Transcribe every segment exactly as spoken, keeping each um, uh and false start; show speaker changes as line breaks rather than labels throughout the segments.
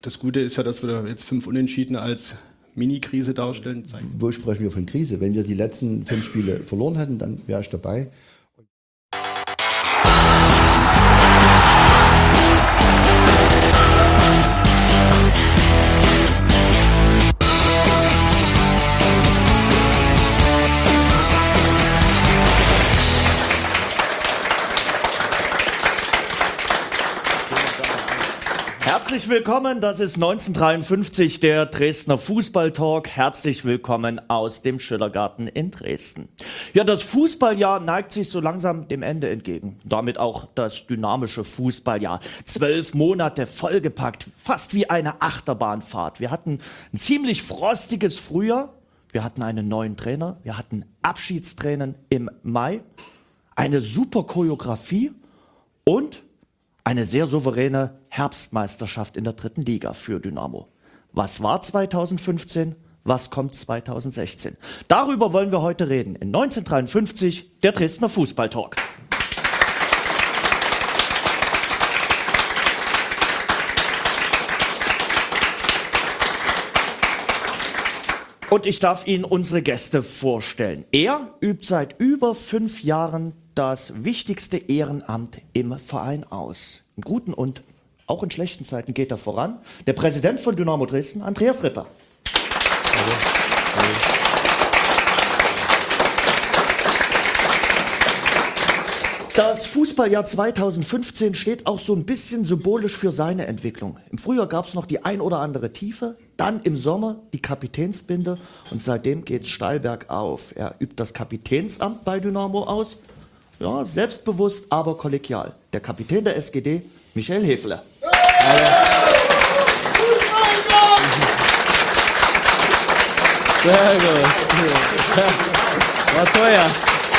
das Gute ist ja, dass wir jetzt fünf Unentschieden als Mini-Krise darstellen.
Wo sprechen wir von Krise? Wenn wir die letzten fünf Spiele verloren hätten, dann wäre ich dabei.
Herzlich willkommen, das ist neunzehnhundertdreiundfünfzig, der Dresdner Fußballtalk. Herzlich willkommen aus dem Schillergarten in Dresden. Ja, das Fußballjahr neigt sich so langsam dem Ende entgegen. Damit auch das dynamische Fußballjahr. Zwölf Monate vollgepackt, fast wie eine Achterbahnfahrt. Wir hatten ein ziemlich frostiges Frühjahr, wir hatten einen neuen Trainer, wir hatten Abschiedstränen im Mai, eine super Choreografie und eine sehr souveräne Herbstmeisterschaft in der dritten Liga für Dynamo. Was war zweitausendfünfzehn? Was kommt zweitausendsechzehn? Darüber wollen wir heute reden. In neunzehnhundertdreiundfünfzig, der Dresdner Fußballtalk. Und ich darf Ihnen unsere Gäste vorstellen. Er übt seit über fünf Jahren das wichtigste Ehrenamt im Verein aus. In guten und auch in schlechten Zeiten geht er voran. Der Präsident von Dynamo Dresden, Andreas Ritter. Hallo. Hallo. Das Fußballjahr zweitausendfünfzehn steht auch so ein bisschen symbolisch für seine Entwicklung. Im Frühjahr gab es noch die ein oder andere Tiefe, dann im Sommer die Kapitänsbinde und seitdem geht es steil bergauf. Er übt das Kapitänsamt bei Dynamo aus. Ja, selbstbewusst, aber kollegial. Der Kapitän der S G D, Michael Hefele.
Sehr gut. War teuer.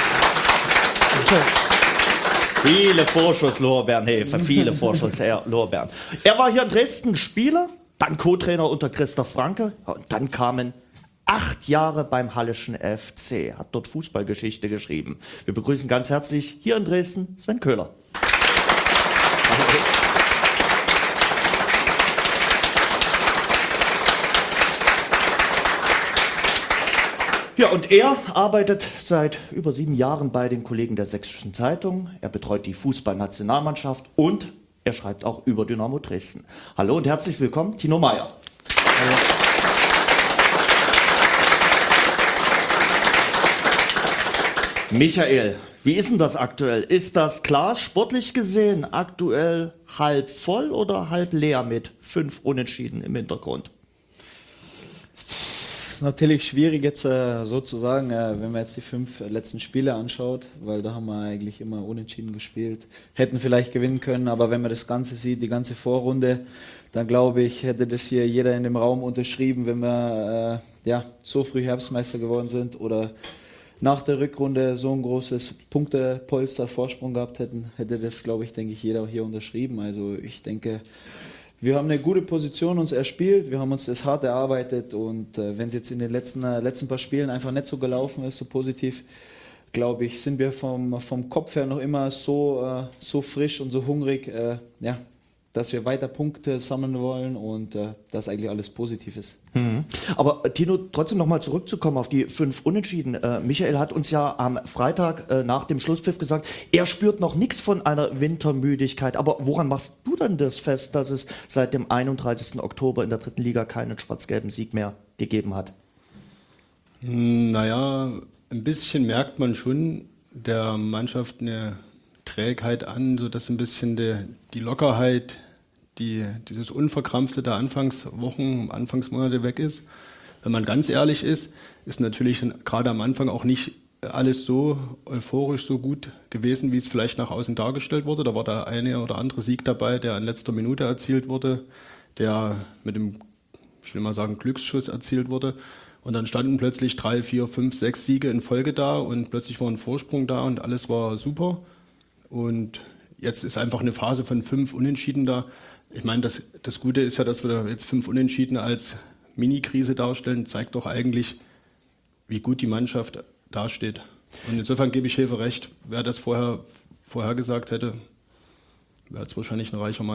Viele Vorschusslorbeeren, Hefe, viele Vorschusslorbeeren. Er war hier in Dresden Spieler, dann Co-Trainer unter Christoph Franke und dann kamen acht Jahre beim Halleschen F C, hat dort Fußballgeschichte geschrieben. Wir begrüßen ganz herzlich hier in Dresden Sven Köhler. Ja, und er arbeitet seit über sieben Jahren bei den Kollegen der Sächsischen Zeitung. Er betreut die Fußballnationalmannschaft und er schreibt auch über Dynamo Dresden. Hallo und herzlich willkommen, Tino Meyer. Hallo. Michael, wie ist denn das aktuell? Ist das Glas sportlich gesehen aktuell halb voll oder halb leer mit fünf Unentschieden im Hintergrund?
Das ist natürlich schwierig jetzt äh, so zu sagen, äh, wenn man jetzt die fünf letzten Spiele anschaut, weil da haben wir eigentlich immer unentschieden gespielt. Hätten vielleicht gewinnen können, aber wenn man das Ganze sieht, die ganze Vorrunde, dann glaube ich, hätte das hier jeder in dem Raum unterschrieben, wenn wir äh, ja, so früh Herbstmeister geworden sind oder nach der Rückrunde so ein großes Punktepolster Vorsprung gehabt hätten, hätte das, glaube ich, denke ich, jeder hier unterschrieben. Also ich denke, wir haben eine gute Position uns erspielt, wir haben uns das hart erarbeitet und äh, wenn es jetzt in den letzten, äh, letzten paar Spielen einfach nicht so gelaufen ist, so positiv, glaube ich, sind wir vom, vom Kopf her noch immer so, äh, so frisch und so hungrig, äh, ja, dass wir weiter Punkte sammeln wollen und äh, das eigentlich alles positiv ist.
Mhm. Aber äh, Tino, trotzdem nochmal zurückzukommen auf die fünf Unentschieden. Äh, Michael hat uns ja am Freitag äh, nach dem Schlusspfiff gesagt, er spürt noch nichts von einer Wintermüdigkeit. Aber woran machst du denn das fest, dass es seit dem einunddreißigsten Oktober in der dritten Liga keinen schwarz-gelben Sieg mehr gegeben hat?
Naja, ein bisschen merkt man schon der Mannschaft eine Trägheit an, sodass ein bisschen die, die Lockerheit, die, dieses Unverkrampfte der Anfangswochen, Anfangsmonate weg ist. Wenn man ganz ehrlich ist, ist natürlich gerade am Anfang auch nicht alles so euphorisch, so gut gewesen, wie es vielleicht nach außen dargestellt wurde. Da war der eine oder andere Sieg dabei, der in letzter Minute erzielt wurde, der mit dem, ich will mal sagen, Glücksschuss erzielt wurde. Und dann standen plötzlich drei, vier, fünf, sechs Siege in Folge da und plötzlich war ein Vorsprung da und alles war super. Und jetzt ist einfach eine Phase von fünf Unentschieden da. Ich meine, das, das Gute ist ja, dass wir jetzt fünf Unentschieden als Mini-Krise darstellen, zeigt doch eigentlich, wie gut die Mannschaft dasteht. Und insofern gebe ich Hefe recht. Wer das vorher, vorher gesagt hätte, wäre jetzt wahrscheinlich ein reicher Mann.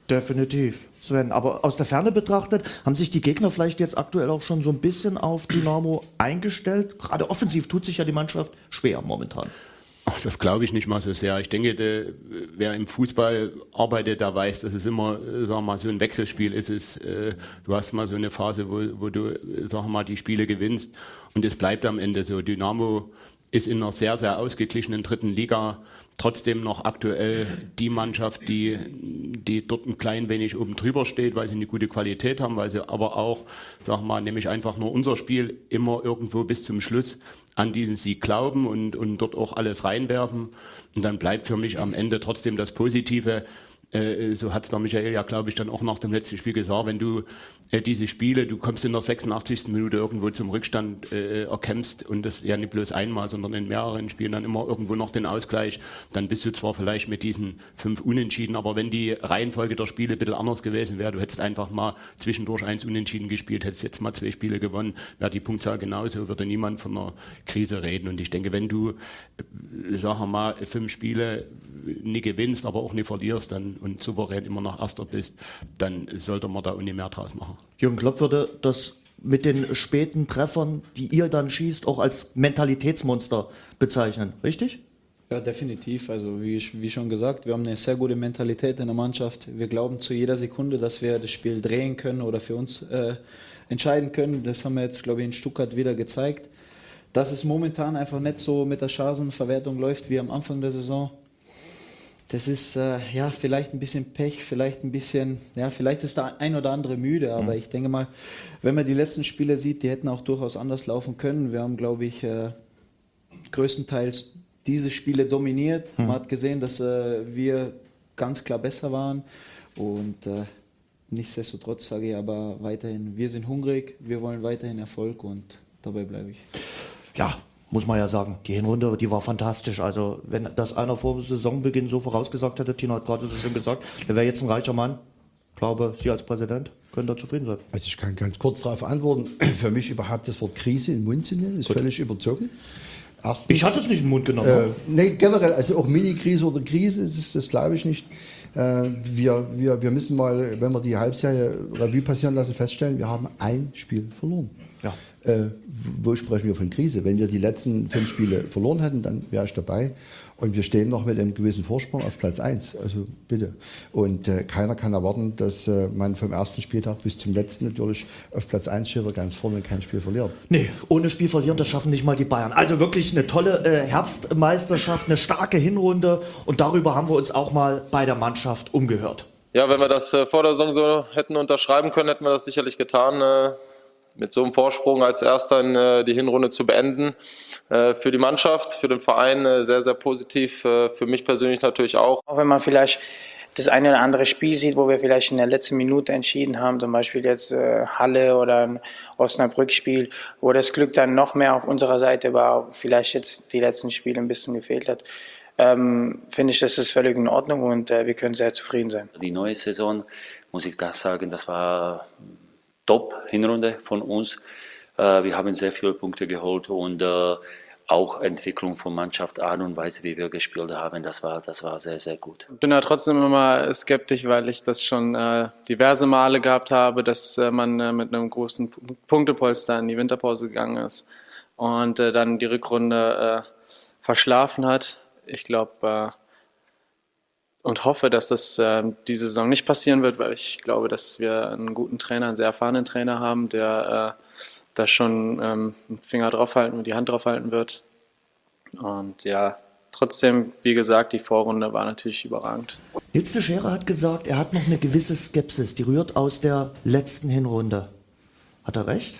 Definitiv, Sven. Aber aus der Ferne betrachtet, haben sich die Gegner vielleicht jetzt aktuell auch schon so ein bisschen auf Dynamo eingestellt? Gerade offensiv tut sich ja die Mannschaft schwer momentan.
Ach, das glaube ich nicht mal so sehr. Ich denke, der, wer im Fußball arbeitet, der weiß, dass es immer, sagen wir mal, so ein Wechselspiel ist. Es, äh, du hast mal so eine Phase, wo, wo du, sagen wir mal, die Spiele gewinnst und es bleibt am Ende so. Dynamo ist in einer sehr, sehr ausgeglichenen dritten Liga trotzdem noch aktuell die Mannschaft, die, die dort ein klein wenig oben drüber steht, weil sie eine gute Qualität haben, weil sie aber auch, sag mal, nämlich einfach nur unser Spiel immer irgendwo bis zum Schluss an diesen Sieg glauben und, und dort auch alles reinwerfen. Und dann bleibt für mich am Ende trotzdem das Positive. Äh, so hat es der Michael ja, glaube ich, dann auch nach dem letzten Spiel gesagt, wenn du äh, diese Spiele, du kommst in der sechsundachtzigsten Minute irgendwo zum Rückstand, äh, erkämpfst und das ja nicht bloß einmal, sondern in mehreren Spielen dann immer irgendwo noch den Ausgleich, dann bist du zwar vielleicht mit diesen fünf Unentschieden, aber wenn die Reihenfolge der Spiele ein bisschen anders gewesen wäre, du hättest einfach mal zwischendurch eins Unentschieden gespielt, hättest jetzt mal zwei Spiele gewonnen, wäre die Punktzahl genauso, würde niemand von einer Krise reden. Und ich denke, wenn du, äh, sagen wir mal, fünf Spiele nie gewinnst, aber auch nie verlierst, dann und souverän immer noch Erster bist, dann sollte man da auch nicht mehr draus machen.
Jürgen Klopp würde das mit den späten Treffern, die ihr dann schießt, auch als Mentalitätsmonster bezeichnen, richtig?
Ja, definitiv. Also wie, wie schon gesagt, wir haben eine sehr gute Mentalität in der Mannschaft. Wir glauben zu jeder Sekunde, dass wir das Spiel drehen können oder für uns äh, entscheiden können. Das haben wir jetzt, glaube ich, in Stuttgart wieder gezeigt. Dass es momentan einfach nicht so mit der Chancenverwertung läuft wie am Anfang der Saison. Das ist äh, ja vielleicht ein bisschen Pech, vielleicht ein bisschen, ja, vielleicht ist der ein oder andere müde, aber mhm. ich denke mal, wenn man die letzten Spiele sieht, die hätten auch durchaus anders laufen können. Wir haben, glaube ich, äh, größtenteils diese Spiele dominiert. Mhm. Man hat gesehen, dass äh, wir ganz klar besser waren und äh, nichtsdestotrotz sage ich aber weiterhin, wir sind hungrig, wir wollen weiterhin Erfolg und dabei bleibe ich.
Ja, muss man ja sagen, die Hinrunde, die war fantastisch. Also wenn das einer vor Saisonbeginn so vorausgesagt hätte, Tino hat gerade so schön gesagt, der wäre jetzt ein reicher Mann. Ich glaube, Sie als Präsident können da zufrieden sein.
Also ich kann ganz kurz darauf antworten. Für mich überhaupt das Wort Krise in den Mund zu nehmen, ist Gut. völlig überzogen. Erstens,
ich hatte es nicht in den Mund genommen.
Äh, nee, generell, also auch Mini-Krise oder Krise, das, das glaube ich nicht. Äh, wir, wir, wir müssen mal, wenn wir die Halbserie Revue passieren lassen, feststellen, wir haben ein Spiel verloren.
Ja.
Äh, wo sprechen wir von Krise? Wenn wir die letzten fünf Spiele verloren hätten, dann wäre ich dabei. Und wir stehen noch mit einem gewissen Vorsprung auf Platz eins. Also bitte. Und äh, keiner kann erwarten, dass äh, man vom ersten Spieltag bis zum letzten natürlich auf Platz eins steht oder ganz vorne kein Spiel verliert.
Nee, ohne Spiel verlieren, das schaffen nicht mal die Bayern. Also wirklich eine tolle äh, Herbstmeisterschaft, eine starke Hinrunde. Und darüber haben wir uns auch mal bei der Mannschaft umgehört.
Ja, wenn wir das äh, vor der Saison so hätten unterschreiben können, hätten wir das sicherlich getan. Äh mit so einem Vorsprung als Erster in äh, die Hinrunde zu beenden. Äh, für die Mannschaft, für den Verein äh, sehr, sehr positiv. Äh, für mich persönlich natürlich auch.
Auch wenn man vielleicht das eine oder andere Spiel sieht, wo wir vielleicht in der letzten Minute entschieden haben, zum Beispiel jetzt äh, Halle oder ein Osnabrück-Spiel, wo das Glück dann noch mehr auf unserer Seite war, vielleicht jetzt die letzten Spiele ein bisschen gefehlt hat, ähm, finde ich, das ist völlig in Ordnung und äh, wir können sehr zufrieden sein.
Die neue Saison, muss ich das sagen, das war Top-Hinrunde von uns. Äh, wir haben sehr viele Punkte geholt und äh, auch Entwicklung von Mannschaft, Art und Weise, wie wir gespielt haben, das war, das war sehr, sehr gut.
Ich bin ja trotzdem immer skeptisch, weil ich das schon äh, diverse Male gehabt habe, dass äh, man äh, mit einem großen Punktepolster in die Winterpause gegangen ist und äh, dann die Rückrunde äh, verschlafen hat. Ich glaube äh, und hoffe, dass das äh, diese Saison nicht passieren wird, weil ich glaube, dass wir einen guten Trainer, einen sehr erfahrenen Trainer haben, der äh, da schon ähm, einen Finger draufhalten und die Hand draufhalten wird. Und ja, trotzdem, wie gesagt, die Vorrunde war natürlich überragend.
Nils de Scherer hat gesagt, er hat noch eine gewisse Skepsis, die rührt aus der letzten Hinrunde. Hat er recht?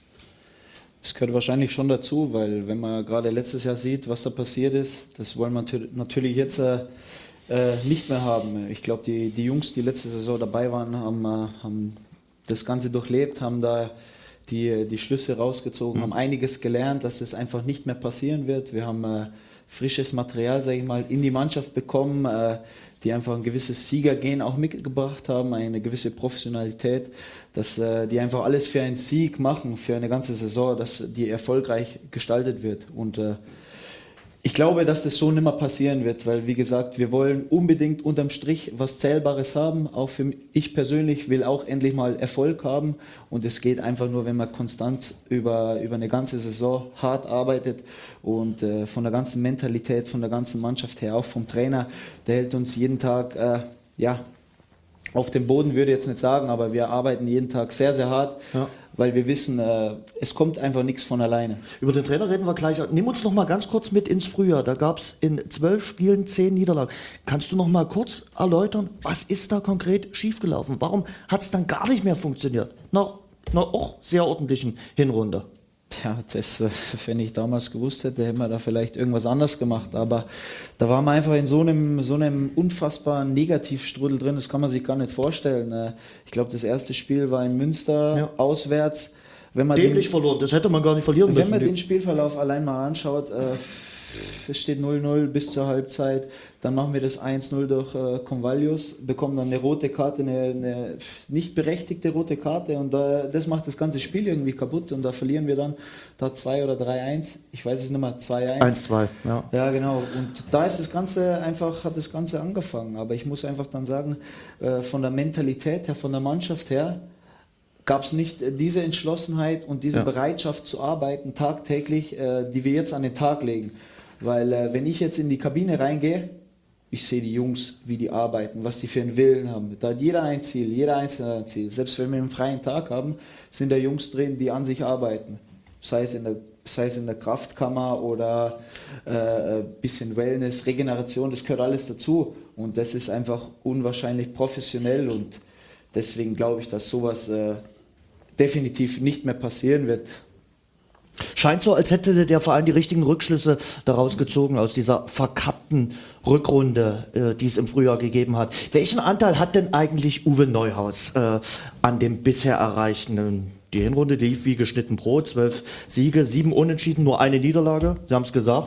Das gehört wahrscheinlich schon dazu, weil wenn man gerade letztes Jahr sieht, was da passiert ist, das wollen wir natürlich jetzt äh, äh, nicht mehr haben. Ich glaube, die, die Jungs, die letzte Saison dabei waren, haben, äh, haben das Ganze durchlebt, haben da die, die Schlüsse rausgezogen, mhm. haben einiges gelernt, dass es einfach nicht mehr passieren wird. Wir haben äh, frisches Material, sage ich mal, in die Mannschaft bekommen, äh, die einfach ein gewisses Siegergehen auch mitgebracht haben, eine gewisse Professionalität, dass äh, die einfach alles für einen Sieg machen, für eine ganze Saison, dass die erfolgreich gestaltet wird. Und äh, Ich glaube, dass das so nicht mehr passieren wird, weil, wie gesagt, wir wollen unbedingt unterm Strich was Zählbares haben. Auch für mich, ich persönlich will auch endlich mal Erfolg haben. Und es geht einfach nur, wenn man konstant über, über eine ganze Saison hart arbeitet und äh, von der ganzen Mentalität, von der ganzen Mannschaft her, auch vom Trainer, der hält uns jeden Tag, äh, ja, auf dem Boden würde ich jetzt nicht sagen, aber wir arbeiten jeden Tag sehr, sehr hart, ja. Weil wir wissen, äh, es kommt einfach nichts von alleine.
Über den Trainer reden wir gleich. Nimm uns noch mal ganz kurz mit ins Frühjahr. Da gab es in zwölf Spielen zehn Niederlagen. Kannst du noch mal kurz erläutern, was ist da konkret schiefgelaufen? Warum hat es dann gar nicht mehr funktioniert? Nach einer auch sehr ordentlichen Hinrunde.
Ja, das, äh, wenn ich damals gewusst hätte, hätten wir da vielleicht irgendwas anders gemacht. Aber da waren wir einfach in so einem, so einem unfassbaren Negativstrudel drin, das kann man sich gar nicht vorstellen. Äh, ich glaube, das erste Spiel war in Münster, ja. Auswärts. Wenn man
Dämlich
den,
verloren, das hätte man gar nicht verlieren müssen.
Wenn man den Spielverlauf allein mal anschaut, äh, es steht null null bis zur Halbzeit, dann machen wir das eins null durch äh, Convallius, bekommen dann eine rote Karte, eine, eine nicht berechtigte rote Karte und äh, das macht das ganze Spiel irgendwie kaputt und da verlieren wir dann da zwei oder drei eins, ich weiß es nicht mehr, zwei eins.
eins zwei, ja.
Ja, genau, und da ist das Ganze einfach, hat das Ganze angefangen, aber ich muss einfach dann sagen, äh, von der Mentalität her, von der Mannschaft her, gab es nicht diese Entschlossenheit und diese ja. Bereitschaft zu arbeiten tagtäglich, äh, die wir jetzt an den Tag legen. Weil äh, wenn ich jetzt in die Kabine reingehe, ich sehe die Jungs, wie die arbeiten, was sie für einen Willen haben. Da hat jeder ein Ziel, jeder Einzelne ein Ziel. Selbst wenn wir einen freien Tag haben, sind da Jungs drin, die an sich arbeiten. Sei es in der, sei es in der Kraftkammer oder äh, ein bisschen Wellness, Regeneration, das gehört alles dazu. Und das ist einfach unwahrscheinlich professionell und deswegen glaube ich, dass sowas äh, definitiv nicht mehr passieren wird.
Scheint so, als hätte der Verein die richtigen Rückschlüsse daraus gezogen, aus dieser verkappten Rückrunde, äh, die es im Frühjahr gegeben hat. Welchen Anteil hat denn eigentlich Uwe Neuhaus äh, an dem bisher Erreichten? Die Hinrunde die lief wie geschnitten Brot, zwölf Siege, sieben Unentschieden, nur eine Niederlage. Sie haben es gesagt.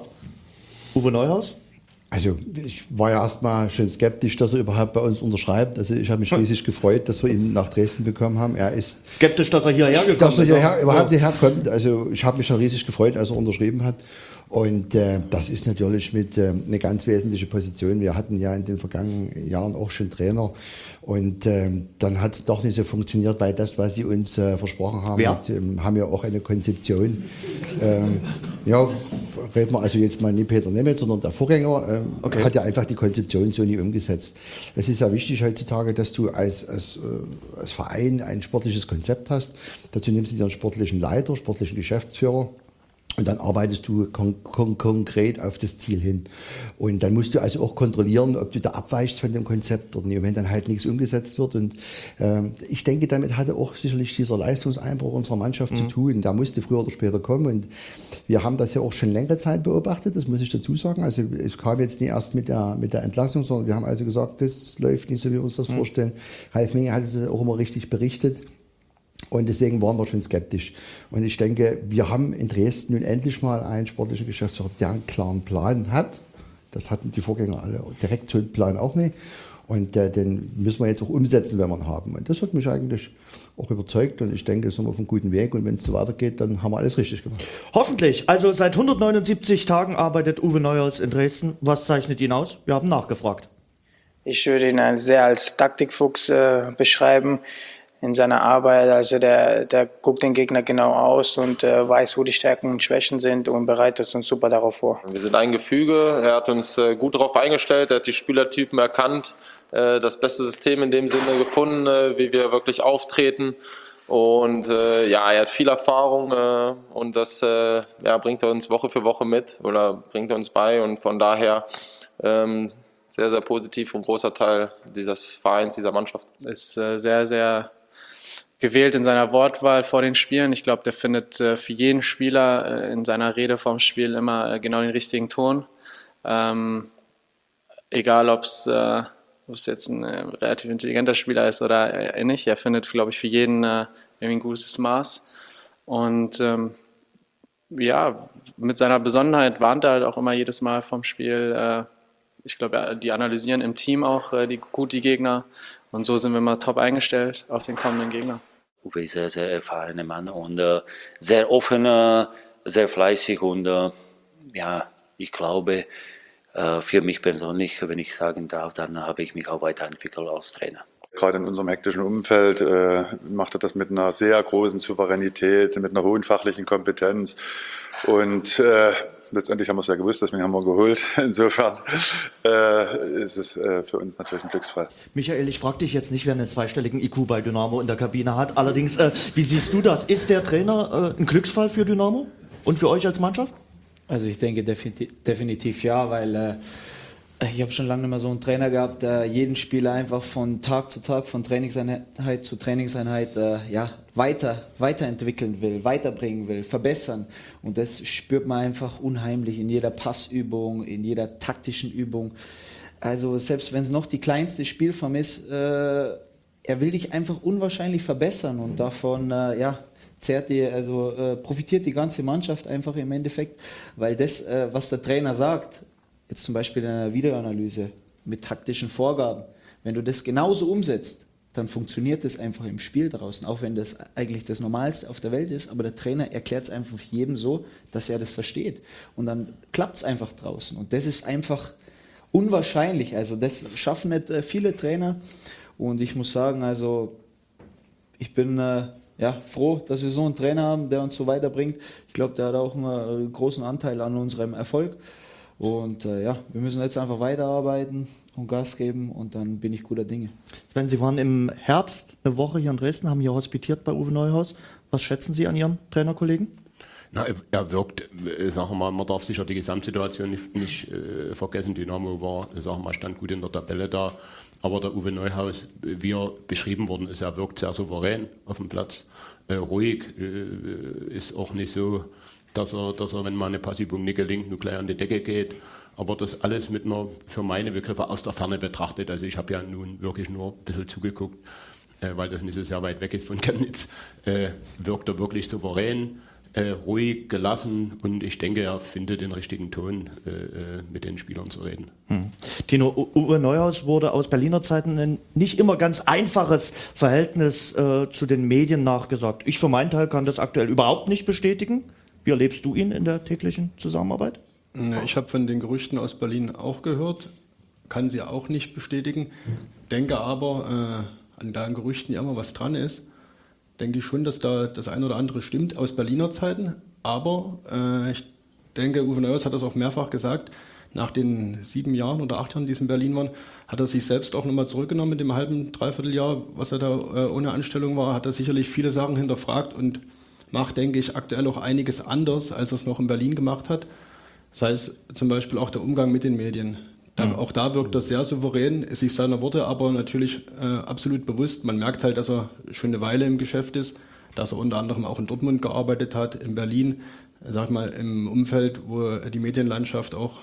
Uwe Neuhaus?
Also ich war ja erstmal schon skeptisch, dass er überhaupt bei uns unterschreibt. Also ich habe mich riesig gefreut, dass wir ihn nach Dresden bekommen haben. Er ist
skeptisch, dass er hierher gekommen
dass er hierher,
ist.
überhaupt hierher kommt. Also ich habe mich schon riesig gefreut, als er unterschrieben hat. Und äh, das ist natürlich mit äh, eine ganz wesentliche Position. Wir hatten ja in den vergangenen Jahren auch schon Trainer und äh, dann hat es doch nicht so funktioniert, weil das, was sie uns äh, versprochen haben,
ja.
mit, ähm, haben ja auch eine Konzeption. Ähm, ja, reden wir also jetzt mal nicht Peter Nemeth, sondern der Vorgänger ähm, okay. hat ja einfach die Konzeption so nie umgesetzt. Es ist ja wichtig heutzutage, dass du als, als, äh, als Verein ein sportliches Konzept hast. Dazu nimmst du dir einen sportlichen Leiter, sportlichen Geschäftsführer. Und dann arbeitest du kon- kon- konkret auf das Ziel hin. Und dann musst du also auch kontrollieren, ob du da abweichst von dem Konzept oder nicht, wenn dann halt nichts umgesetzt wird. Und ähm, ich denke, damit hatte auch sicherlich dieser Leistungseinbruch unserer Mannschaft mhm. zu tun. Der musste früher oder später kommen. Und wir haben das ja auch schon längere Zeit beobachtet, das muss ich dazu sagen. Also es kam jetzt nicht erst mit der, mit der Entlassung, sondern wir haben also gesagt, das läuft nicht so, wie wir uns das mhm. vorstellen. Ralf Menge hat es auch immer richtig berichtet. Und deswegen waren wir schon skeptisch. Und ich denke, wir haben in Dresden nun endlich mal einen sportlichen Geschäftsführer, der einen klaren Plan hat. Das hatten die Vorgänger alle direkt so einen Plan auch nicht. Und äh, den müssen wir jetzt auch umsetzen, wenn wir ihn haben. Und das hat mich eigentlich auch überzeugt. Und ich denke, sind wir auf einem guten Weg. Und wenn es so weitergeht, dann haben wir alles richtig gemacht.
Hoffentlich. Also seit hundertneunundsiebzig Tagen arbeitet Uwe Neuhaus in Dresden. Was zeichnet ihn aus? Wir haben nachgefragt.
Ich würde ihn sehr als Taktikfuchs äh, beschreiben. In seiner Arbeit, also der, der guckt den Gegner genau aus und äh, weiß, wo die Stärken und Schwächen sind und bereitet uns super darauf vor.
Wir sind ein Gefüge, er hat uns äh, gut darauf eingestellt, er hat die Spielertypen erkannt, äh, das beste System in dem Sinne gefunden, äh, wie wir wirklich auftreten und äh, ja, er hat viel Erfahrung äh, und das äh, ja, bringt er uns Woche für Woche mit oder bringt er uns bei und von daher ähm, sehr, sehr positiv und großer Teil dieses Vereins, dieser Mannschaft.
Ist äh, sehr, sehr gewählt in seiner Wortwahl vor den Spielen. Ich glaube, der findet äh, für jeden Spieler äh, in seiner Rede vorm Spiel immer äh, genau den richtigen Ton. Ähm, egal, ob es äh, jetzt ein äh, relativ intelligenter Spieler ist oder äh, nicht. Er findet, glaube ich, für jeden äh, irgendwie ein gutes Maß. Und ähm, ja, mit seiner Besonnenheit warnt er halt auch immer jedes Mal vorm Spiel. Äh, ich glaube, die analysieren im Team auch äh, die, gut die Gegner. Und so sind wir mal top eingestellt auf den kommenden Gegner.
Uwe ist ein sehr erfahrener Mann und äh, sehr offen, äh, sehr fleißig und äh, ja, ich glaube, äh, für mich persönlich, wenn ich sagen darf, dann habe ich mich auch weiterentwickelt als Trainer.
Gerade in unserem hektischen Umfeld äh, macht er das mit einer sehr großen Souveränität, mit einer hohen fachlichen Kompetenz. Und äh, letztendlich haben wir es ja gewusst, deswegen haben wir ihn geholt. Insofern äh, ist es äh, für uns natürlich ein Glücksfall.
Michael, ich frage dich jetzt nicht, wer einen zweistelligen I Q bei Dynamo in der Kabine hat. Allerdings, äh, wie siehst du das? Ist der Trainer äh, ein Glücksfall für Dynamo und für euch als Mannschaft?
Also ich denke definitiv, definitiv ja, weil äh, ich habe schon lange nicht mehr so einen Trainer gehabt, der jeden Spieler einfach von Tag zu Tag, von Trainingseinheit zu Trainingseinheit äh, ja, weiter, weiterentwickeln will, weiterbringen will, verbessern. Und das spürt man einfach unheimlich in jeder Passübung, in jeder taktischen Übung. Also selbst wenn es noch die kleinste Spielform ist, äh, er will dich einfach unwahrscheinlich verbessern und davon äh, ja, zehrt die, also äh, profitiert die ganze Mannschaft einfach im Endeffekt, weil das, äh, was der Trainer sagt, jetzt zum Beispiel in einer Videoanalyse mit taktischen Vorgaben, wenn du das genauso umsetzt, dann funktioniert das einfach im Spiel draußen, auch wenn das eigentlich das Normalste auf der Welt ist, aber der Trainer erklärt es einfach jedem so, dass er das versteht und dann klappt es einfach draußen und das ist einfach unwahrscheinlich, also das schaffen nicht äh, viele Trainer und ich muss sagen, also ich bin äh, ja, froh, dass wir so einen Trainer haben, der uns so weiterbringt. Ich glaube, der hat auch einen äh, großen Anteil an unserem Erfolg. Und äh, ja, wir müssen jetzt einfach weiterarbeiten und Gas geben und dann bin ich guter Dinge.
Sven, Sie waren im Herbst eine Woche hier in Dresden, haben hier hospitiert bei Uwe Neuhaus. Was schätzen Sie an Ihrem Trainerkollegen?
Na, er wirkt, äh, sagen wir mal, man darf sicher die Gesamtsituation nicht, nicht äh, vergessen. Dynamo war, sagen wir mal, stand gut in der Tabelle da. Aber der Uwe Neuhaus, wie er beschrieben worden ist, er wirkt sehr souverän auf dem Platz, äh, ruhig, äh, ist auch nicht so, dass er, dass er, wenn mal eine Passübung nicht gelingt, nur gleich an die Decke geht. Aber das alles mit einer, für meine Begriffe, aus der Ferne betrachtet. Also ich habe ja nun wirklich nur ein bisschen zugeguckt, äh, weil das nicht so sehr weit weg ist von Chemnitz. Äh, wirkt er wirklich souverän, äh, ruhig, gelassen und ich denke, er findet den richtigen Ton, äh, mit den Spielern zu reden.
Hm. Tino, Uwe Neuhaus wurde aus Berliner Zeiten ein nicht immer ganz einfaches Verhältnis äh, zu den Medien nachgesagt. Ich für meinen Teil kann das aktuell überhaupt nicht bestätigen. Wie erlebst du ihn in der täglichen Zusammenarbeit?
Ich habe von den Gerüchten aus Berlin auch gehört, kann sie auch nicht bestätigen, denke aber, äh, an den Gerüchten ja immer was dran ist, denke ich schon, dass da das eine oder andere stimmt aus Berliner Zeiten, aber äh, ich denke, Uwe Neuhaus hat das auch mehrfach gesagt, nach den sieben Jahren oder acht Jahren, die es in Berlin waren, hat er sich selbst auch nochmal zurückgenommen mit dem halben, dreiviertel Jahr, was er da äh, ohne Anstellung war, hat er sicherlich viele Sachen hinterfragt und macht, denke ich, aktuell auch einiges anders, als er es noch in Berlin gemacht hat. Sei es zum Beispiel auch der Umgang mit den Medien. Da, mhm. Auch da wirkt er sehr souverän, ist sich seiner Worte aber natürlich äh, absolut bewusst. Man merkt halt, dass er schon eine Weile im Geschäft ist, dass er unter anderem auch in Dortmund gearbeitet hat, in Berlin, sag mal im Umfeld, wo die Medienlandschaft auch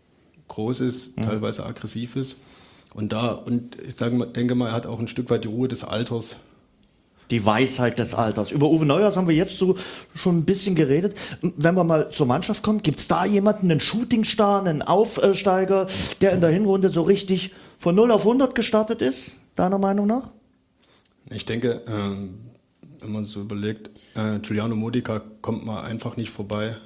groß ist, mhm. teilweise aggressiv ist. Und da, und ich sage, denke mal, er hat auch ein Stück weit die Ruhe des Alters.
Die Weisheit des Alters. Über Uwe Neuhaus haben wir jetzt so schon ein bisschen geredet. Wenn wir mal zur Mannschaft kommen, gibt es da jemanden, einen Shootingstar, einen Aufsteiger, der in der Hinrunde so richtig von null auf hundert gestartet ist, deiner Meinung nach? Ich denke, ähm, wenn man so überlegt, äh, Giuliano Modica kommt man einfach nicht vorbei.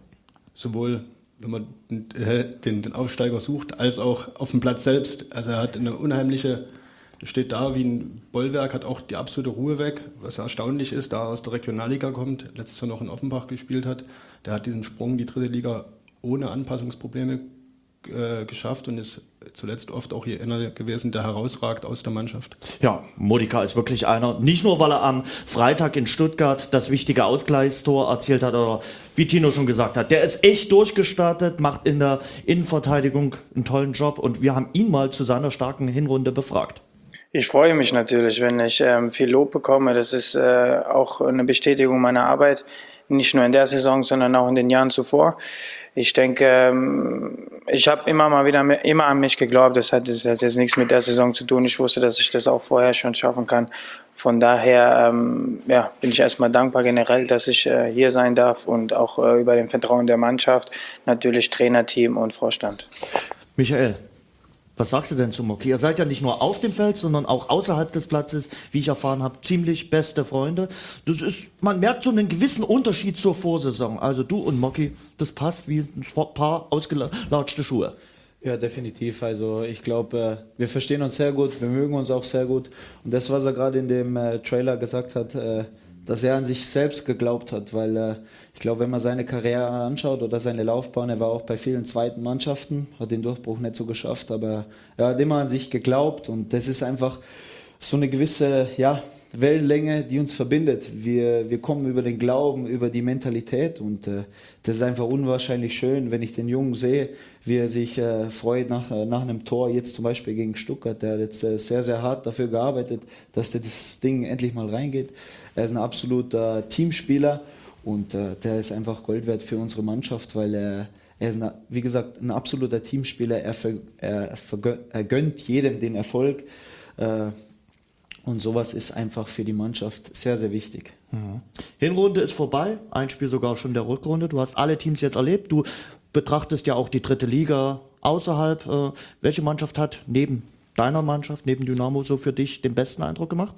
Sowohl wenn man den, den, den Aufsteiger sucht, als auch auf dem Platz selbst. Also er hat eine unheimliche... Steht da wie ein Bollwerk, hat auch die absolute Ruhe weg, was erstaunlich ist, da er aus der Regionalliga kommt, letztes Jahr noch in Offenbach gespielt hat. Der hat diesen Sprung in die dritte Liga ohne Anpassungsprobleme äh, geschafft und ist zuletzt oft auch hier einer gewesen, der herausragt aus der Mannschaft. Ja, Modica ist wirklich einer, nicht nur, weil er am Freitag in Stuttgart das wichtige Ausgleichstor erzielt hat, oder wie Tino schon gesagt hat, der ist echt durchgestartet, macht in der Innenverteidigung einen tollen Job und wir haben ihn mal zu seiner starken Hinrunde befragt.
Ich freue mich natürlich, wenn ich ähm, viel Lob bekomme. Das ist äh, auch eine Bestätigung meiner Arbeit, nicht nur in der Saison, sondern auch in den Jahren zuvor. Ich denke, ähm, ich habe immer mal wieder immer an mich geglaubt. Das hat, das hat jetzt nichts mit der Saison zu tun. Ich wusste, dass ich das auch vorher schon schaffen kann. Von daher ähm, ja, bin ich erstmal dankbar generell, dass ich äh, hier sein darf und auch äh, über den Vertrauen der Mannschaft, natürlich Trainerteam und Vorstand.
Michael, Was sagst du denn zu Mocky? Ihr seid ja nicht nur auf dem Feld, sondern auch außerhalb des Platzes, wie ich erfahren habe, ziemlich beste Freunde. Das ist, man merkt so einen gewissen Unterschied zur Vorsaison. Also du und Mocky, das passt wie ein paar ausgelatschte Schuhe.
Ja, definitiv. Also ich glaube, wir verstehen uns sehr gut, wir mögen uns auch sehr gut. Und das, was er gerade in dem äh, Trailer gesagt hat, äh, dass er an sich selbst geglaubt hat, weil äh, ich glaube, wenn man seine Karriere anschaut oder seine Laufbahn, er war auch bei vielen zweiten Mannschaften, hat den Durchbruch nicht so geschafft, aber er hat immer an sich geglaubt und das ist einfach so eine gewisse, ja, Wellenlänge, die uns verbindet. Wir, wir kommen über den Glauben, über die Mentalität und äh, das ist einfach unwahrscheinlich schön, wenn ich den Jungen sehe, wie er sich äh, freut nach, äh, nach einem Tor, jetzt zum Beispiel gegen Stuttgart. Der hat jetzt äh, sehr, sehr hart dafür gearbeitet, dass das Ding endlich mal reingeht. Er ist ein absoluter Teamspieler und äh, der ist einfach Gold wert für unsere Mannschaft, weil er, er ist, ein, wie gesagt, ein absoluter Teamspieler. Er, ver, er, vergönnt, er gönnt jedem den Erfolg. Äh, Und sowas ist einfach für die Mannschaft sehr, sehr wichtig.
Mhm. Hinrunde ist vorbei, ein Spiel sogar schon der Rückrunde. Du hast alle Teams jetzt erlebt. Du betrachtest ja auch die dritte Liga außerhalb. Äh, welche Mannschaft hat neben deiner Mannschaft, neben Dynamo, so für dich den besten Eindruck gemacht?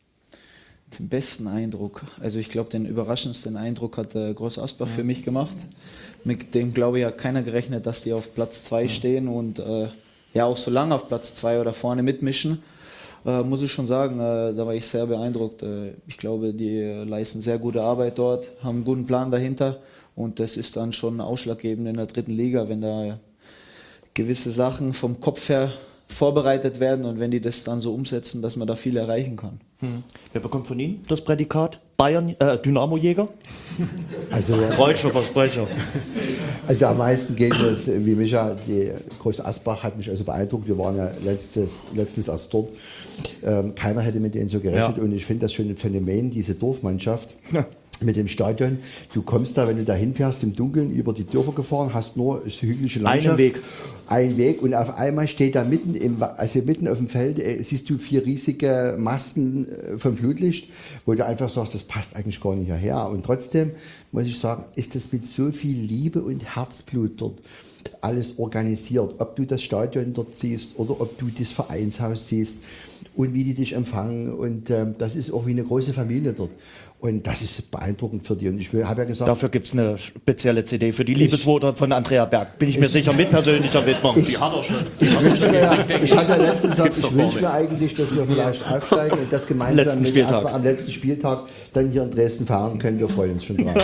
Den besten Eindruck, also ich glaube, den überraschendsten Eindruck hat äh, Groß Asbach ja. für mich gemacht. Mit dem, glaube ich, hat keiner gerechnet, dass die auf Platz zwei ja. stehen und äh, ja auch so lange auf Platz zwei oder vorne mitmischen. Äh, muss ich schon sagen, äh, da war ich sehr beeindruckt. Äh, ich glaube, die äh, leisten sehr gute Arbeit dort, haben einen guten Plan dahinter und das ist dann schon ausschlaggebend in der dritten Liga, wenn da gewisse Sachen vom Kopf her vorbereitet werden und wenn die das dann so umsetzen, dass man da viel erreichen kann.
Hm. Wer bekommt von Ihnen das Prädikat? Bayern, äh, Dynamo-Jäger?
Also,
Freudscher Versprecher.
Also am meisten geht es, wie Micha, die Groß Asbach hat mich also beeindruckt. Wir waren ja letztes, letztens erst dort. Ähm, keiner hätte mit denen so gerechnet ja. und ich finde das schon ein Phänomen, diese Dorfmannschaft. Ja. Mit dem Stadion, du kommst da, wenn du da hinfährst, im Dunkeln über die Dörfer gefahren, hast nur hügelige Landschaft.
Einen Weg.
Ein Weg und auf einmal steht da mitten im, also mitten auf dem Feld, äh, siehst du vier riesige Masten äh, vom Flutlicht, wo du einfach sagst, das passt eigentlich gar nicht hierher. Und trotzdem muss ich sagen, ist das mit so viel Liebe und Herzblut dort alles organisiert. Ob du das Stadion dort siehst oder ob du das Vereinshaus siehst und wie die dich empfangen. Und äh, das ist auch wie eine große Familie dort. Und das ist beeindruckend für die. Und ich habe ja gesagt,
dafür gibt es eine spezielle C D für die Liebesworte von Andrea Berg. Bin ich mir ich, sicher, mit persönlicher Widmung.
Ich, die hat er schon. Ich, wünsche mir, ich habe ja letztens gesagt, ich wünsche mir eigentlich, dass wir vielleicht aufsteigen und das gemeinsam mit erstmal am letzten Spieltag dann hier in Dresden fahren können. Wir freuen uns schon drauf.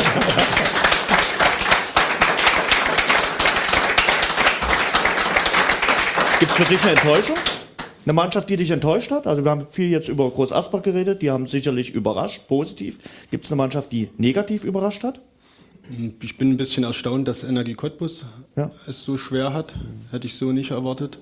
Gibt es für dich eine Enttäuschung? Eine Mannschaft, die dich enttäuscht hat? Also wir haben viel jetzt über Groß Asbach geredet, die haben sicherlich überrascht, positiv. Gibt es eine Mannschaft, die negativ überrascht hat?
Ich bin ein bisschen erstaunt, dass Energie Cottbus ja. es so schwer hat. Hätte ich so nicht erwartet.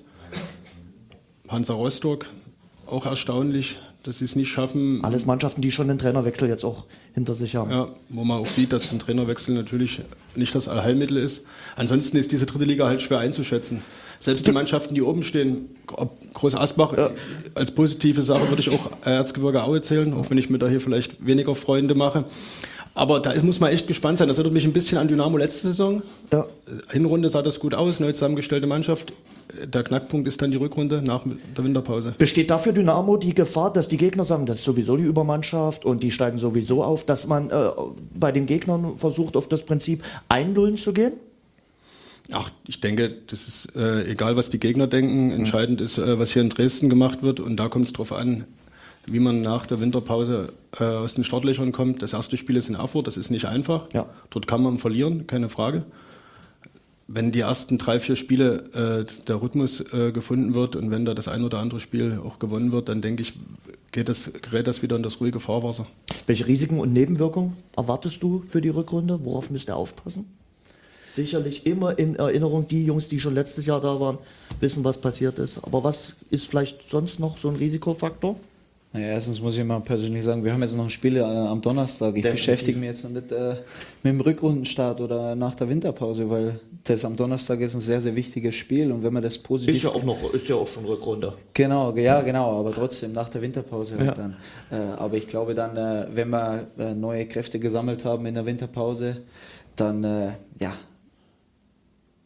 Hansa Rostock, auch erstaunlich, dass sie es nicht schaffen.
Alles Mannschaften, die schon den Trainerwechsel jetzt auch hinter sich haben.
Ja, wo man auch sieht, dass ein Trainerwechsel natürlich nicht das Allheilmittel ist. Ansonsten ist diese dritte Liga halt schwer einzuschätzen. Selbst die Mannschaften, die oben stehen, ob Groß Asbach, ja. als positive Sache würde ich auch Erzgebirge Aue zählen, auch wenn ich mir da hier vielleicht weniger Freunde mache. Aber da muss man echt gespannt sein. Das erinnert mich ein bisschen an Dynamo letzte Saison. Ja. Hinrunde sah das gut aus, neu zusammengestellte Mannschaft. Der Knackpunkt ist dann die Rückrunde nach der Winterpause.
Besteht dafür Dynamo die Gefahr, dass die Gegner sagen, das ist sowieso die Übermannschaft und die steigen sowieso auf, dass man äh, bei den Gegnern versucht, auf das Prinzip Einlullen zu gehen?
Ach, ich denke, das ist äh, egal, was die Gegner denken. Entscheidend ist, äh, was hier in Dresden gemacht wird. Und da kommt es darauf an, wie man nach der Winterpause äh, aus den Startlöchern kommt. Das erste Spiel ist in Erfurt, das ist nicht einfach. Ja. Dort kann man verlieren, keine Frage. Wenn die ersten drei, vier Spiele äh, der Rhythmus äh, gefunden wird und wenn da das ein oder andere Spiel auch gewonnen wird, dann denke ich, geht das, gerät das wieder in das ruhige Fahrwasser.
Welche Risiken und Nebenwirkungen erwartest du für die Rückrunde? Worauf müsst ihr aufpassen? Sicherlich immer in Erinnerung, die Jungs, die schon letztes Jahr da waren, wissen, was passiert ist. Aber was ist vielleicht sonst noch so ein Risikofaktor?
Naja, erstens muss ich mal persönlich sagen, wir haben jetzt noch ein Spiel äh, am Donnerstag. Ich Definitiv. beschäftige mich jetzt noch nicht äh, mit dem Rückrundenstart oder nach der Winterpause, weil das am Donnerstag ist ein sehr, sehr wichtiges Spiel und wenn man das positiv...
Ist ja auch, noch, ist ja auch schon Rückrunde.
Genau, ja genau, aber trotzdem nach der Winterpause. Ja. Dann. Äh, aber ich glaube dann, äh, wenn wir äh, neue Kräfte gesammelt haben in der Winterpause, dann, äh, ja...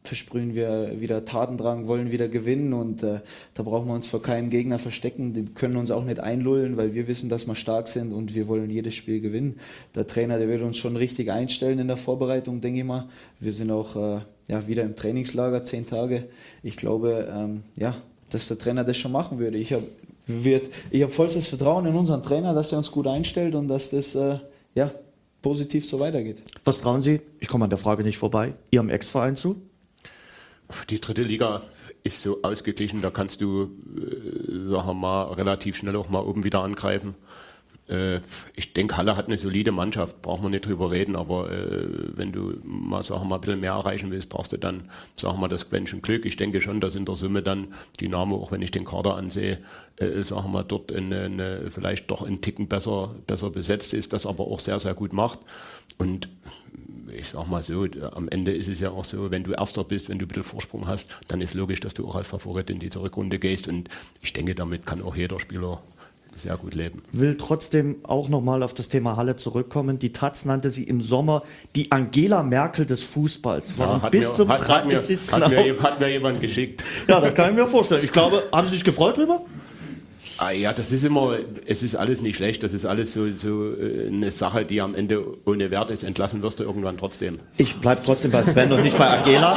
versprühen wir wieder Tatendrang, wollen wieder gewinnen und äh, da brauchen wir uns vor keinem Gegner verstecken. Die können uns auch nicht einlullen, weil wir wissen, dass wir stark sind und wir wollen jedes Spiel gewinnen. Der Trainer, der wird uns schon richtig einstellen in der Vorbereitung, denke ich mal. Wir sind auch äh, ja, wieder im Trainingslager, zehn Tage. Ich glaube, ähm, ja, dass der Trainer das schon machen würde. Ich habe ich hab vollstes Vertrauen in unseren Trainer, dass er uns gut einstellt und dass das äh, ja, positiv so weitergeht.
Was trauen Sie, ich komme an der Frage nicht vorbei, Ihrem Ex-Verein zu?
Die dritte Liga ist so ausgeglichen, da kannst du, äh, sagen wir mal, relativ schnell auch mal oben wieder angreifen. Äh, ich denke, Halle hat eine solide Mannschaft, brauchen wir nicht drüber reden, aber äh, wenn du mal, sagen wir mal, ein bisschen mehr erreichen willst, brauchst du dann, sagen wir mal, das Quäntchen Glück. Ich denke schon, dass in der Summe dann Dynamo, auch wenn ich den Kader ansehe, äh, sagen wir mal, dort eine, eine, vielleicht doch einen Ticken besser, besser besetzt ist, das aber auch sehr, sehr gut macht. Und ich sag mal so, am Ende ist es ja auch so, wenn du Erster bist, wenn du ein bisschen Vorsprung hast, dann ist logisch, dass du auch als Favorit in diese Rückrunde gehst. Und ich denke, damit kann auch jeder Spieler sehr gut leben.
Will trotzdem auch nochmal auf das Thema Halle zurückkommen. Die Taz nannte sie im Sommer die Angela Merkel des Fußballs. War
Ja,
bis
mir,
zum
hat, hat, mir,
dreißigsten
hat, mir, hat mir jemand geschickt.
Ja, das kann ich mir vorstellen. Ich glaube, haben Sie sich gefreut drüber?
Ah ja, das ist immer, es ist alles nicht schlecht, das ist alles so, so eine Sache, die am Ende ohne Wert ist. Entlassen wirst du irgendwann trotzdem.
Ich bleibe trotzdem bei Sven und nicht bei Angela.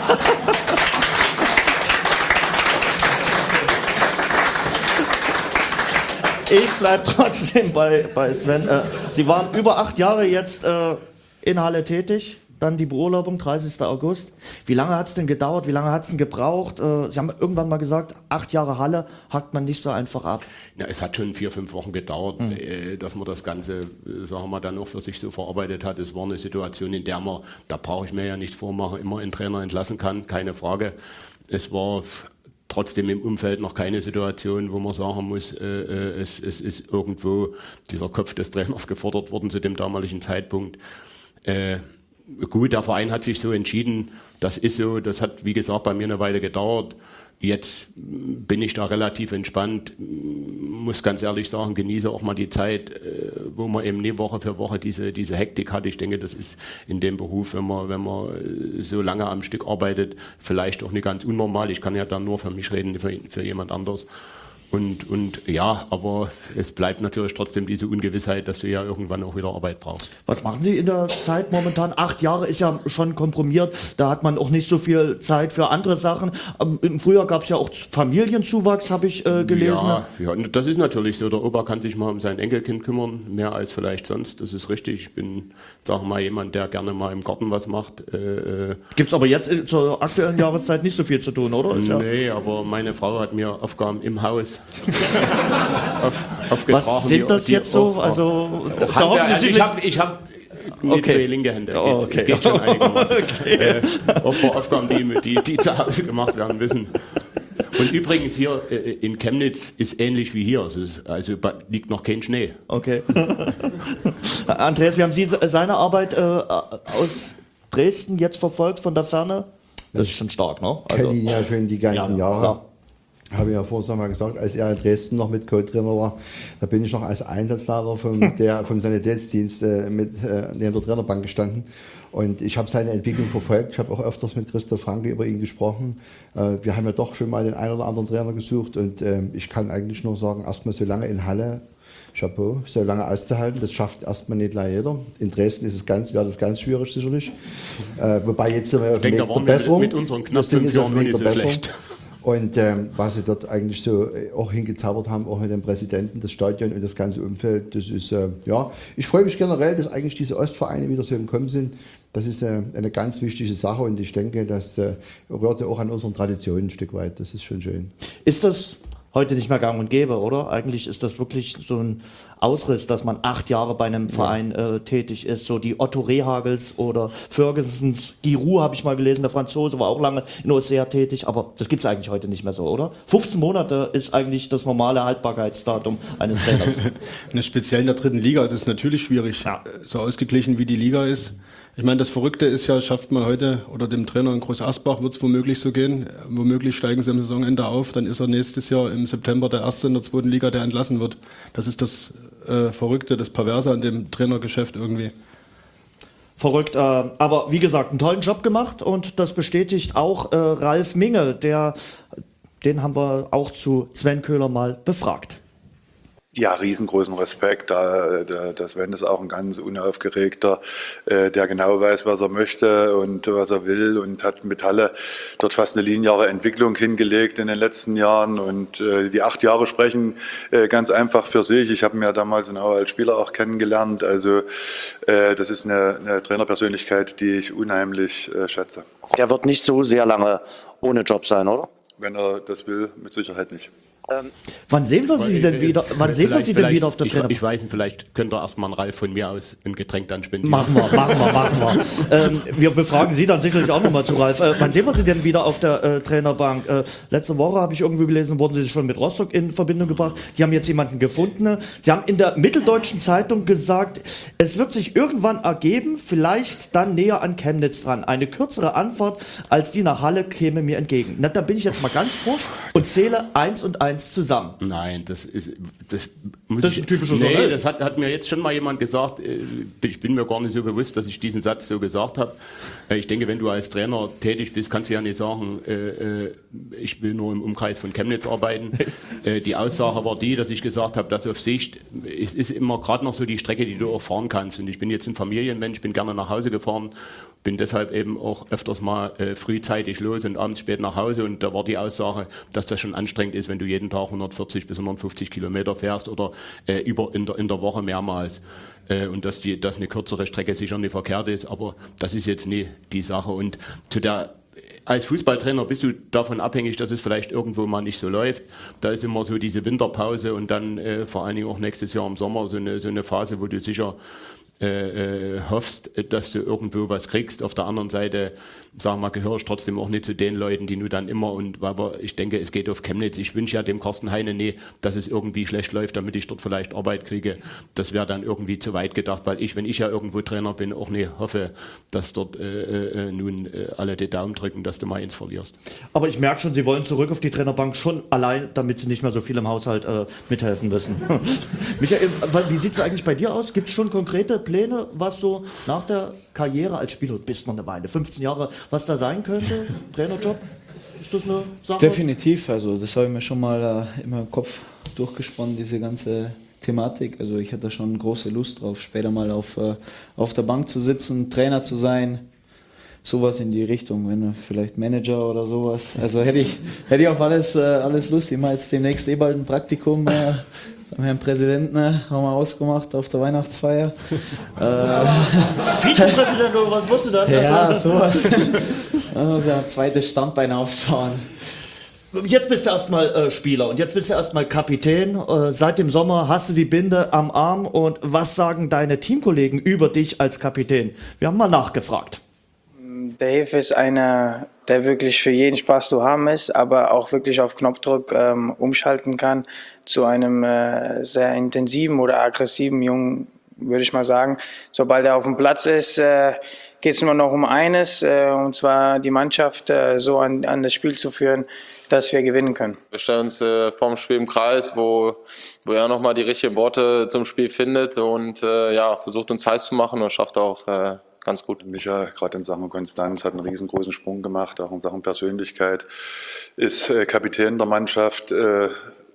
Ich bleibe trotzdem bei, bei Sven. Äh, Sie waren über acht Jahre jetzt äh, in Halle tätig. Dann die Beurlaubung, dreißigsten August. Wie lange hat es denn gedauert? Wie lange hat es denn gebraucht? Äh, Sie haben irgendwann mal gesagt, acht Jahre Halle hakt man nicht so einfach ab.
Ja, es hat schon vier, fünf Wochen gedauert, mhm. äh, dass man das Ganze, äh, sagen wir mal, dann auch für sich so verarbeitet hat. Es war eine Situation, in der man, da brauche ich mir ja nichts vormachen, immer einen Trainer entlassen kann, keine Frage. Es war trotzdem im Umfeld noch keine Situation, wo man sagen muss, äh, es, es ist irgendwo dieser Kopf des Trainers gefordert worden zu dem damaligen Zeitpunkt. Äh, Gut, der Verein hat sich so entschieden, das ist so, das hat wie gesagt bei mir eine Weile gedauert. Jetzt bin ich da relativ entspannt, muss ganz ehrlich sagen, genieße auch mal die Zeit, wo man eben nie Woche für Woche diese, diese Hektik hat. Ich denke, das ist in dem Beruf, wenn man, wenn man so lange am Stück arbeitet, vielleicht auch nicht ganz unnormal. Ich kann ja dann nur für mich reden, für, für jemand anderes. Und, und ja, aber es bleibt natürlich trotzdem diese Ungewissheit, dass du ja irgendwann auch wieder Arbeit brauchst.
Was machen Sie in der Zeit momentan? Acht Jahre ist ja schon komprimiert, da hat man auch nicht so viel Zeit für andere Sachen. Im Frühjahr gab es ja auch Familienzuwachs, habe ich äh, gelesen.
Ja, ja, das ist natürlich so. Der Opa kann sich mal um sein Enkelkind kümmern, mehr als vielleicht sonst. Das ist richtig. Ich bin, sag mal, jemand, der gerne mal im Garten was macht. Äh,
Gibt es aber jetzt zur aktuellen Jahreszeit nicht so viel zu tun, oder? Ist
nee, ja aber meine Frau hat mir Aufgaben im Haus auf, aufgetragen.
Was sind das
die,
jetzt so?
auf,
also,
da
hoffen
also
Sie
ich habe ich hab mit
okay.
zwei linke Hände.
Oh,
okay.
okay.
Es geht schon einigermaßen.
Okay.
Äh, auch für Aufgaben, die, die, die zu Hause gemacht werden müssen. Und übrigens hier äh, in Chemnitz ist ähnlich wie hier. Also, also liegt noch kein Schnee.
Okay. Andreas, wie haben Sie seine Arbeit äh, aus Dresden jetzt verfolgt von der Ferne? Das ist schon stark, ne?
Also, kenne ihn ja schon die ganzen
ja,
Jahre.
Ja.
Habe ich ja vorher mal gesagt, als er in Dresden noch mit Co-Trainer war, da bin ich noch als Einsatzleiter vom, der, vom Sanitätsdienst äh, mit, äh, neben der Trainerbank gestanden. Und ich habe seine Entwicklung verfolgt. Ich habe auch öfters mit Christoph Franke über ihn gesprochen. Äh, wir haben ja doch schon mal den einen oder anderen Trainer gesucht. Und äh, ich kann eigentlich nur sagen, erstmal so lange in Halle, Chapeau, so lange auszuhalten, das schafft erstmal nicht gleich jeder. In Dresden ist es ganz, wäre das ganz schwierig sicherlich. Äh, wobei jetzt sind wir auf dem Weg der Besserung.
Mit unseren knapp fünf Jahren nicht so schlecht.
Und ähm, was sie dort eigentlich so äh, auch hingezaubert haben, auch mit dem Präsidenten, das Stadion und das ganze Umfeld, das ist, äh, ja, ich freue mich generell, dass eigentlich diese Ostvereine wieder so im Kommen sind. Das ist äh, eine ganz wichtige Sache und ich denke, das äh, rührt ja auch an unseren Traditionen ein Stück weit. Das ist schon schön.
Ist das heute nicht mehr gang und gäbe, oder? Eigentlich ist das wirklich so ein Ausriss, dass man acht Jahre bei einem Verein ja. äh, tätig ist. So die Otto Rehagels oder Fergusons, Giroud habe ich mal gelesen, der Franzose war auch lange in O S E A tätig, aber das gibt es eigentlich heute nicht mehr so, oder? fünfzehn Monate ist eigentlich das normale Haltbarkeitsdatum eines Trainers.
Speziell in der dritten Liga ist es natürlich schwierig, ja. so ausgeglichen wie die Liga ist. Ich meine, das Verrückte ist ja, schafft man heute oder dem Trainer in Groß Asbach wird es womöglich so gehen. Womöglich steigen sie am Saisonende auf, dann ist er nächstes Jahr im September der Erste in der zweiten Liga, der entlassen wird. Das ist das äh, Verrückte, das Perverse an dem Trainergeschäft irgendwie.
Verrückt, äh, aber wie gesagt, einen tollen Job gemacht und das bestätigt auch äh, Ralf Minge, der, den haben wir auch zu Sven Köhler mal befragt.
Ja, riesengroßen Respekt. Da, da, das Sven ist auch ein ganz unaufgeregter, äh, der genau weiß, was er möchte und was er will und hat mit Halle dort fast eine lineare Entwicklung hingelegt in den letzten Jahren und äh, die acht Jahre sprechen äh, ganz einfach für sich. Ich habe ihn ja damals in Aue als Spieler auch kennengelernt. Also äh, das ist eine, eine Trainerpersönlichkeit, die ich unheimlich äh, schätze.
Der wird nicht so sehr lange ohne Job sein, oder?
Wenn er das will, mit Sicherheit nicht.
Ähm, wann sehen wir Sie denn wieder, wann sehen wir Sie denn wieder auf der
ich,
Trainer?
Ich weiß nicht, vielleicht könnt ihr erstmal einen Ralf von mir aus ein Getränk dann spendieren.
Machen wir, machen wir, machen wir. ähm, wir befragen Sie dann sicherlich auch nochmal zu Ralf. Äh, wann sehen wir Sie denn wieder auf der äh, Trainerbank? Äh, letzte Woche habe ich irgendwie gelesen, wurden Sie schon mit Rostock in Verbindung gebracht. Die haben jetzt jemanden gefunden. Sie haben in der Mitteldeutschen Zeitung gesagt, es wird sich irgendwann ergeben, vielleicht dann näher an Chemnitz dran. Eine kürzere Anfahrt als die nach Halle käme mir entgegen. Na, da bin ich jetzt mal ganz forsch und zähle eins und eins zusammen.
Nein, das ist das muss
Das
ich,
ist ein typischer
nee,
Journalist.
das hat, hat mir jetzt schon mal jemand gesagt. äh, Ich bin mir gar nicht so bewusst, dass ich diesen Satz so gesagt habe. Äh, Ich denke, wenn du als Trainer tätig bist, kannst du ja nicht sagen, äh, äh, ich will nur im Umkreis von Chemnitz arbeiten. Äh, Die Aussage war die, dass ich gesagt habe, dass auf Sicht, es ist immer gerade noch so die Strecke, die du auch fahren kannst. Und ich bin jetzt ein Familienmensch, bin gerne nach Hause gefahren, bin deshalb eben auch öfters mal äh, frühzeitig los und abends spät nach Hause. Und da war die Aussage, dass das schon anstrengend ist, wenn du jeden Tag hundertvierzig bis hundertfünfzig Kilometer fährst oder äh, über in der, in der Woche mehrmals. Äh, und dass, die, dass eine kürzere Strecke sicher nicht verkehrt ist, aber das ist jetzt nie die Sache. Und zu der als Fußballtrainer bist du davon abhängig, dass es vielleicht irgendwo mal nicht so läuft. Da ist immer so diese Winterpause und dann äh, vor allen Dingen auch nächstes Jahr im Sommer so eine, so eine Phase, wo du sicher Äh, äh, hoffst, dass du irgendwo was kriegst. Auf der anderen Seite, sagen wir mal, gehöre ich trotzdem auch nicht zu den Leuten, die nur dann immer und, aber ich denke, es geht auf Chemnitz. Ich wünsche ja dem Carsten Heine nie, dass es irgendwie schlecht läuft, damit ich dort vielleicht Arbeit kriege. Das wäre dann irgendwie zu weit gedacht, weil ich, wenn ich ja irgendwo Trainer bin, auch nicht hoffe, dass dort äh, äh, nun äh, alle die Daumen drücken, dass du mal eins verlierst.
Aber ich merke schon, Sie wollen zurück auf die Trainerbank schon allein, damit Sie nicht mehr so viel im Haushalt äh, mithelfen müssen. Michael, wie sieht es eigentlich bei dir aus? Gibt es schon konkrete Pläne, was so nach der Karriere als Spieler, du bist noch eine Weile, fünfzehn Jahre, was da sein könnte? Trainerjob? Ist das eine Sache?
Definitiv, also das habe ich mir schon mal äh, immer im Kopf durchgesponnen, diese ganze Thematik. Also ich hätte schon große Lust drauf, später mal auf, äh, auf der Bank zu sitzen, Trainer zu sein. Sowas in die Richtung, wenn vielleicht Manager oder sowas. Also hätte ich, hätte ich auf alles, äh, alles Lust. Ich mache jetzt demnächst eh bald ein Praktikum äh, beim Herrn Präsidenten, äh, haben wir ausgemacht auf der Weihnachtsfeier. äh,
Vizepräsident oder was musst du da?
ja, sowas. Also ein zweites Standbein auffahren.
Jetzt bist du erstmal äh, Spieler und jetzt bist du erstmal Kapitän. Äh, seit dem Sommer hast du die Binde am Arm und was sagen deine Teamkollegen über dich als Kapitän? Wir haben mal nachgefragt.
Dave ist einer, der wirklich für jeden Spaß zu haben ist, aber auch wirklich auf Knopfdruck ähm, umschalten kann zu einem äh, sehr intensiven oder aggressiven Jungen, würde ich mal sagen. Sobald er auf dem Platz ist, äh, geht es nur noch um eines, äh, und zwar die Mannschaft äh, so an, an das Spiel zu führen, dass wir gewinnen können.
Wir stellen uns äh, vorm Spiel im Kreis, wo, wo er nochmal die richtigen Worte zum Spiel findet und äh, ja, versucht uns heiß zu machen und schafft auch äh, ganz gut.
Micha, gerade in Sachen Konstanz, hat einen riesengroßen Sprung gemacht, auch in Sachen Persönlichkeit, ist äh, Kapitän der Mannschaft, äh,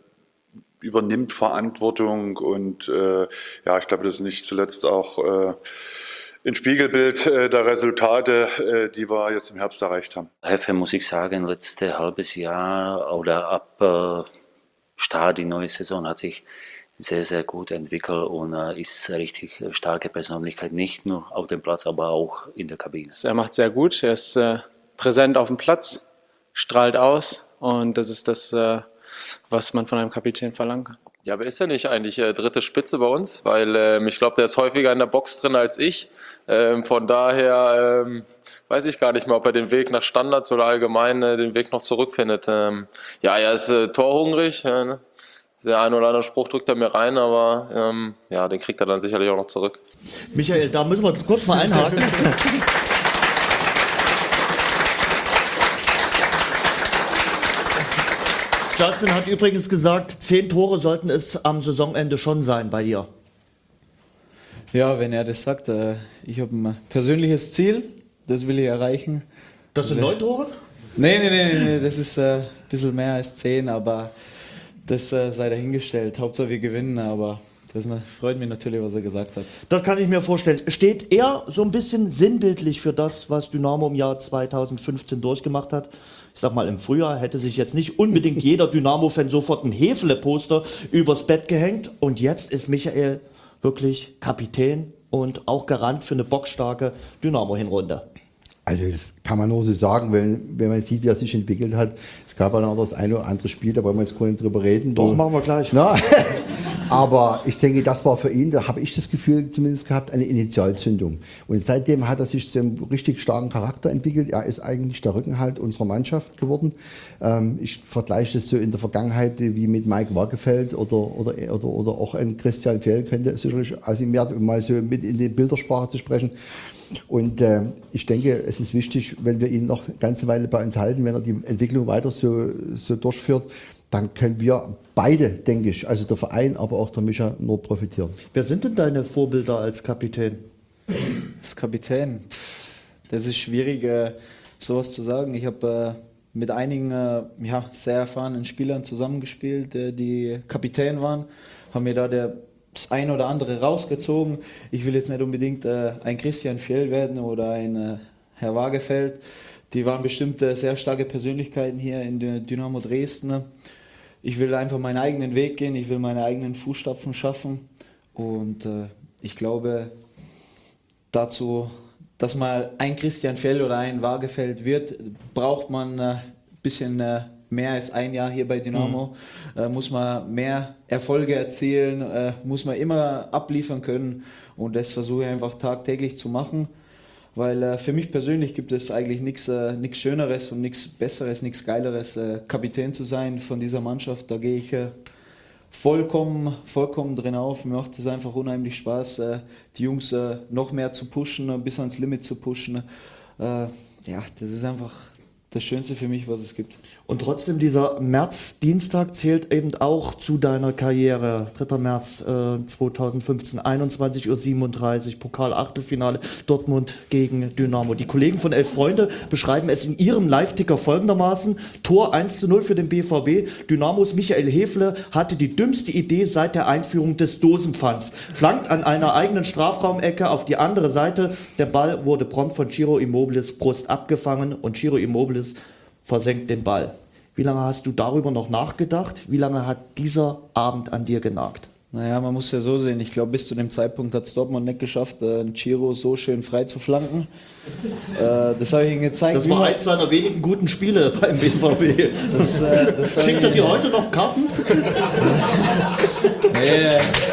übernimmt Verantwortung und äh, ja, ich glaube, das ist nicht zuletzt auch äh, ein Spiegelbild äh, der Resultate, äh, die wir jetzt im Herbst erreicht haben.
Hefe, muss ich sagen, letztes halbes Jahr oder ab äh, Start die neue Saison hat sich sehr, sehr gut entwickelt und äh, ist eine richtig starke Persönlichkeit, nicht nur auf dem Platz, aber auch in der Kabine.
Er macht sehr gut, er ist äh, präsent auf dem Platz, strahlt aus und das ist das, äh, was man von einem Kapitän verlangen kann.
Ja, aber ist er nicht eigentlich äh, dritte Spitze bei uns? Weil ähm, ich glaube, der ist häufiger in der Box drin als ich. Ähm, von daher ähm, weiß ich gar nicht mehr, ob er den Weg nach Standards oder allgemein äh, den Weg noch zurückfindet. Ähm, ja, er ist äh, torhungrig. Äh, ne? Der ein oder andere Spruch drückt er mir rein, aber ähm, ja, den kriegt er dann sicherlich auch noch zurück.
Michael, da müssen wir kurz mal einhaken. Justin hat übrigens gesagt, zehn Tore sollten es am Saisonende schon sein bei dir.
Ja, wenn er das sagt, äh, ich habe ein persönliches Ziel, das will ich erreichen.
Das sind neun Tore?
Nee, nee, nee, nee, das ist äh, ein bisschen mehr als zehn, aber das äh, sei dahingestellt. Hauptsache wir gewinnen, aber das ne, freut mich natürlich, was er gesagt hat.
Das kann ich mir vorstellen. Steht er so ein bisschen sinnbildlich für das, was Dynamo im Jahr zweitausendfünfzehn durchgemacht hat? Ich sag mal, im Frühjahr hätte sich jetzt nicht unbedingt jeder Dynamo-Fan sofort ein Hefele-Poster übers Bett gehängt. Und jetzt ist Michael wirklich Kapitän und auch Garant für eine bockstarke Dynamo-Hinrunde.
Also das kann man nur so sagen, wenn, wenn man sieht, wie er sich entwickelt hat. Es gab ja noch das eine oder andere Spiel, da wollen wir jetzt gar nicht drüber reden.
Doch,
wo,
machen wir gleich.
Na, aber ich denke, das war für ihn, da habe ich das Gefühl zumindest gehabt, eine Initialzündung. Und seitdem hat er sich zu einem richtig starken Charakter entwickelt. Er ist eigentlich der Rückenhalt unserer Mannschaft geworden. Ähm, ich vergleiche das so in der Vergangenheit wie mit Mike Waagefeld oder, oder, oder, oder auch ein Christian Fehl könnte sicherlich asimiert, um mal so mit in die Bildersprache zu sprechen. Und äh, ich denke, es ist wichtig, wenn wir ihn noch eine ganze Weile bei uns halten, wenn er die Entwicklung weiter so, so durchführt, dann können wir beide, denke ich, also der Verein, aber auch der Micha, nur profitieren.
Wer sind denn deine Vorbilder als Kapitän?
Als Kapitän, das ist schwierig, äh, sowas zu sagen. Ich habe äh, mit einigen äh, ja, sehr erfahrenen Spielern zusammengespielt, äh, die Kapitän waren, haben mir da der das ein oder andere rausgezogen. Ich will jetzt nicht unbedingt äh, ein Christian Fjell werden oder ein äh, Herr Waagefeld. Die waren bestimmt äh, sehr starke Persönlichkeiten hier in der Dynamo Dresden. Ich will einfach meinen eigenen Weg gehen, ich will meine eigenen Fußstapfen schaffen. Und äh, ich glaube, dazu, dass mal ein Christian Fjell oder ein Waagefeld wird, braucht man ein äh, bisschen äh, mehr als ein Jahr hier bei Dynamo, mhm. äh, muss man mehr Erfolge erzielen, äh, muss man immer abliefern können und das versuche ich einfach tagtäglich zu machen, weil äh, für mich persönlich gibt es eigentlich nichts äh, nichts Schöneres und nichts Besseres, nichts Geileres, äh, Kapitän zu sein von dieser Mannschaft. Da gehe ich äh, vollkommen, vollkommen drin auf. Mir macht es einfach unheimlich Spaß, äh, die Jungs äh, noch mehr zu pushen, bis ans Limit zu pushen. Äh, ja, das ist einfach das Schönste für mich, was es gibt.
Und trotzdem, dieser März-Dienstag zählt eben auch zu deiner Karriere. dritter März äh, zweitausendfünfzehn, einundzwanzig Uhr siebenunddreißig, Pokal-Achtelfinale, Dortmund gegen Dynamo. Die Kollegen von Elf Freunde beschreiben es in ihrem Live-Ticker folgendermaßen: Tor eins zu null für den B V B. Dynamos Michael Hefele hatte die dümmste Idee seit der Einführung des Dosenpfands. Flankt an einer eigenen Strafraumecke auf die andere Seite. Der Ball wurde prompt von Ciro Immobiles Brust abgefangen und Ciro Immobiles versenkt den Ball. Wie lange hast du darüber noch nachgedacht? Wie lange hat dieser Abend an dir genagt?
Naja, man muss ja so sehen, ich glaube, bis zu dem Zeitpunkt hat es Dortmund nicht geschafft, äh, Ciro so schön frei zu flanken. Äh, das habe ich ihm gezeigt.
Das war eins seiner wenigen guten Spiele beim B V B.
Das, äh, das
Schickt er dir heute noch Karten?
Nee.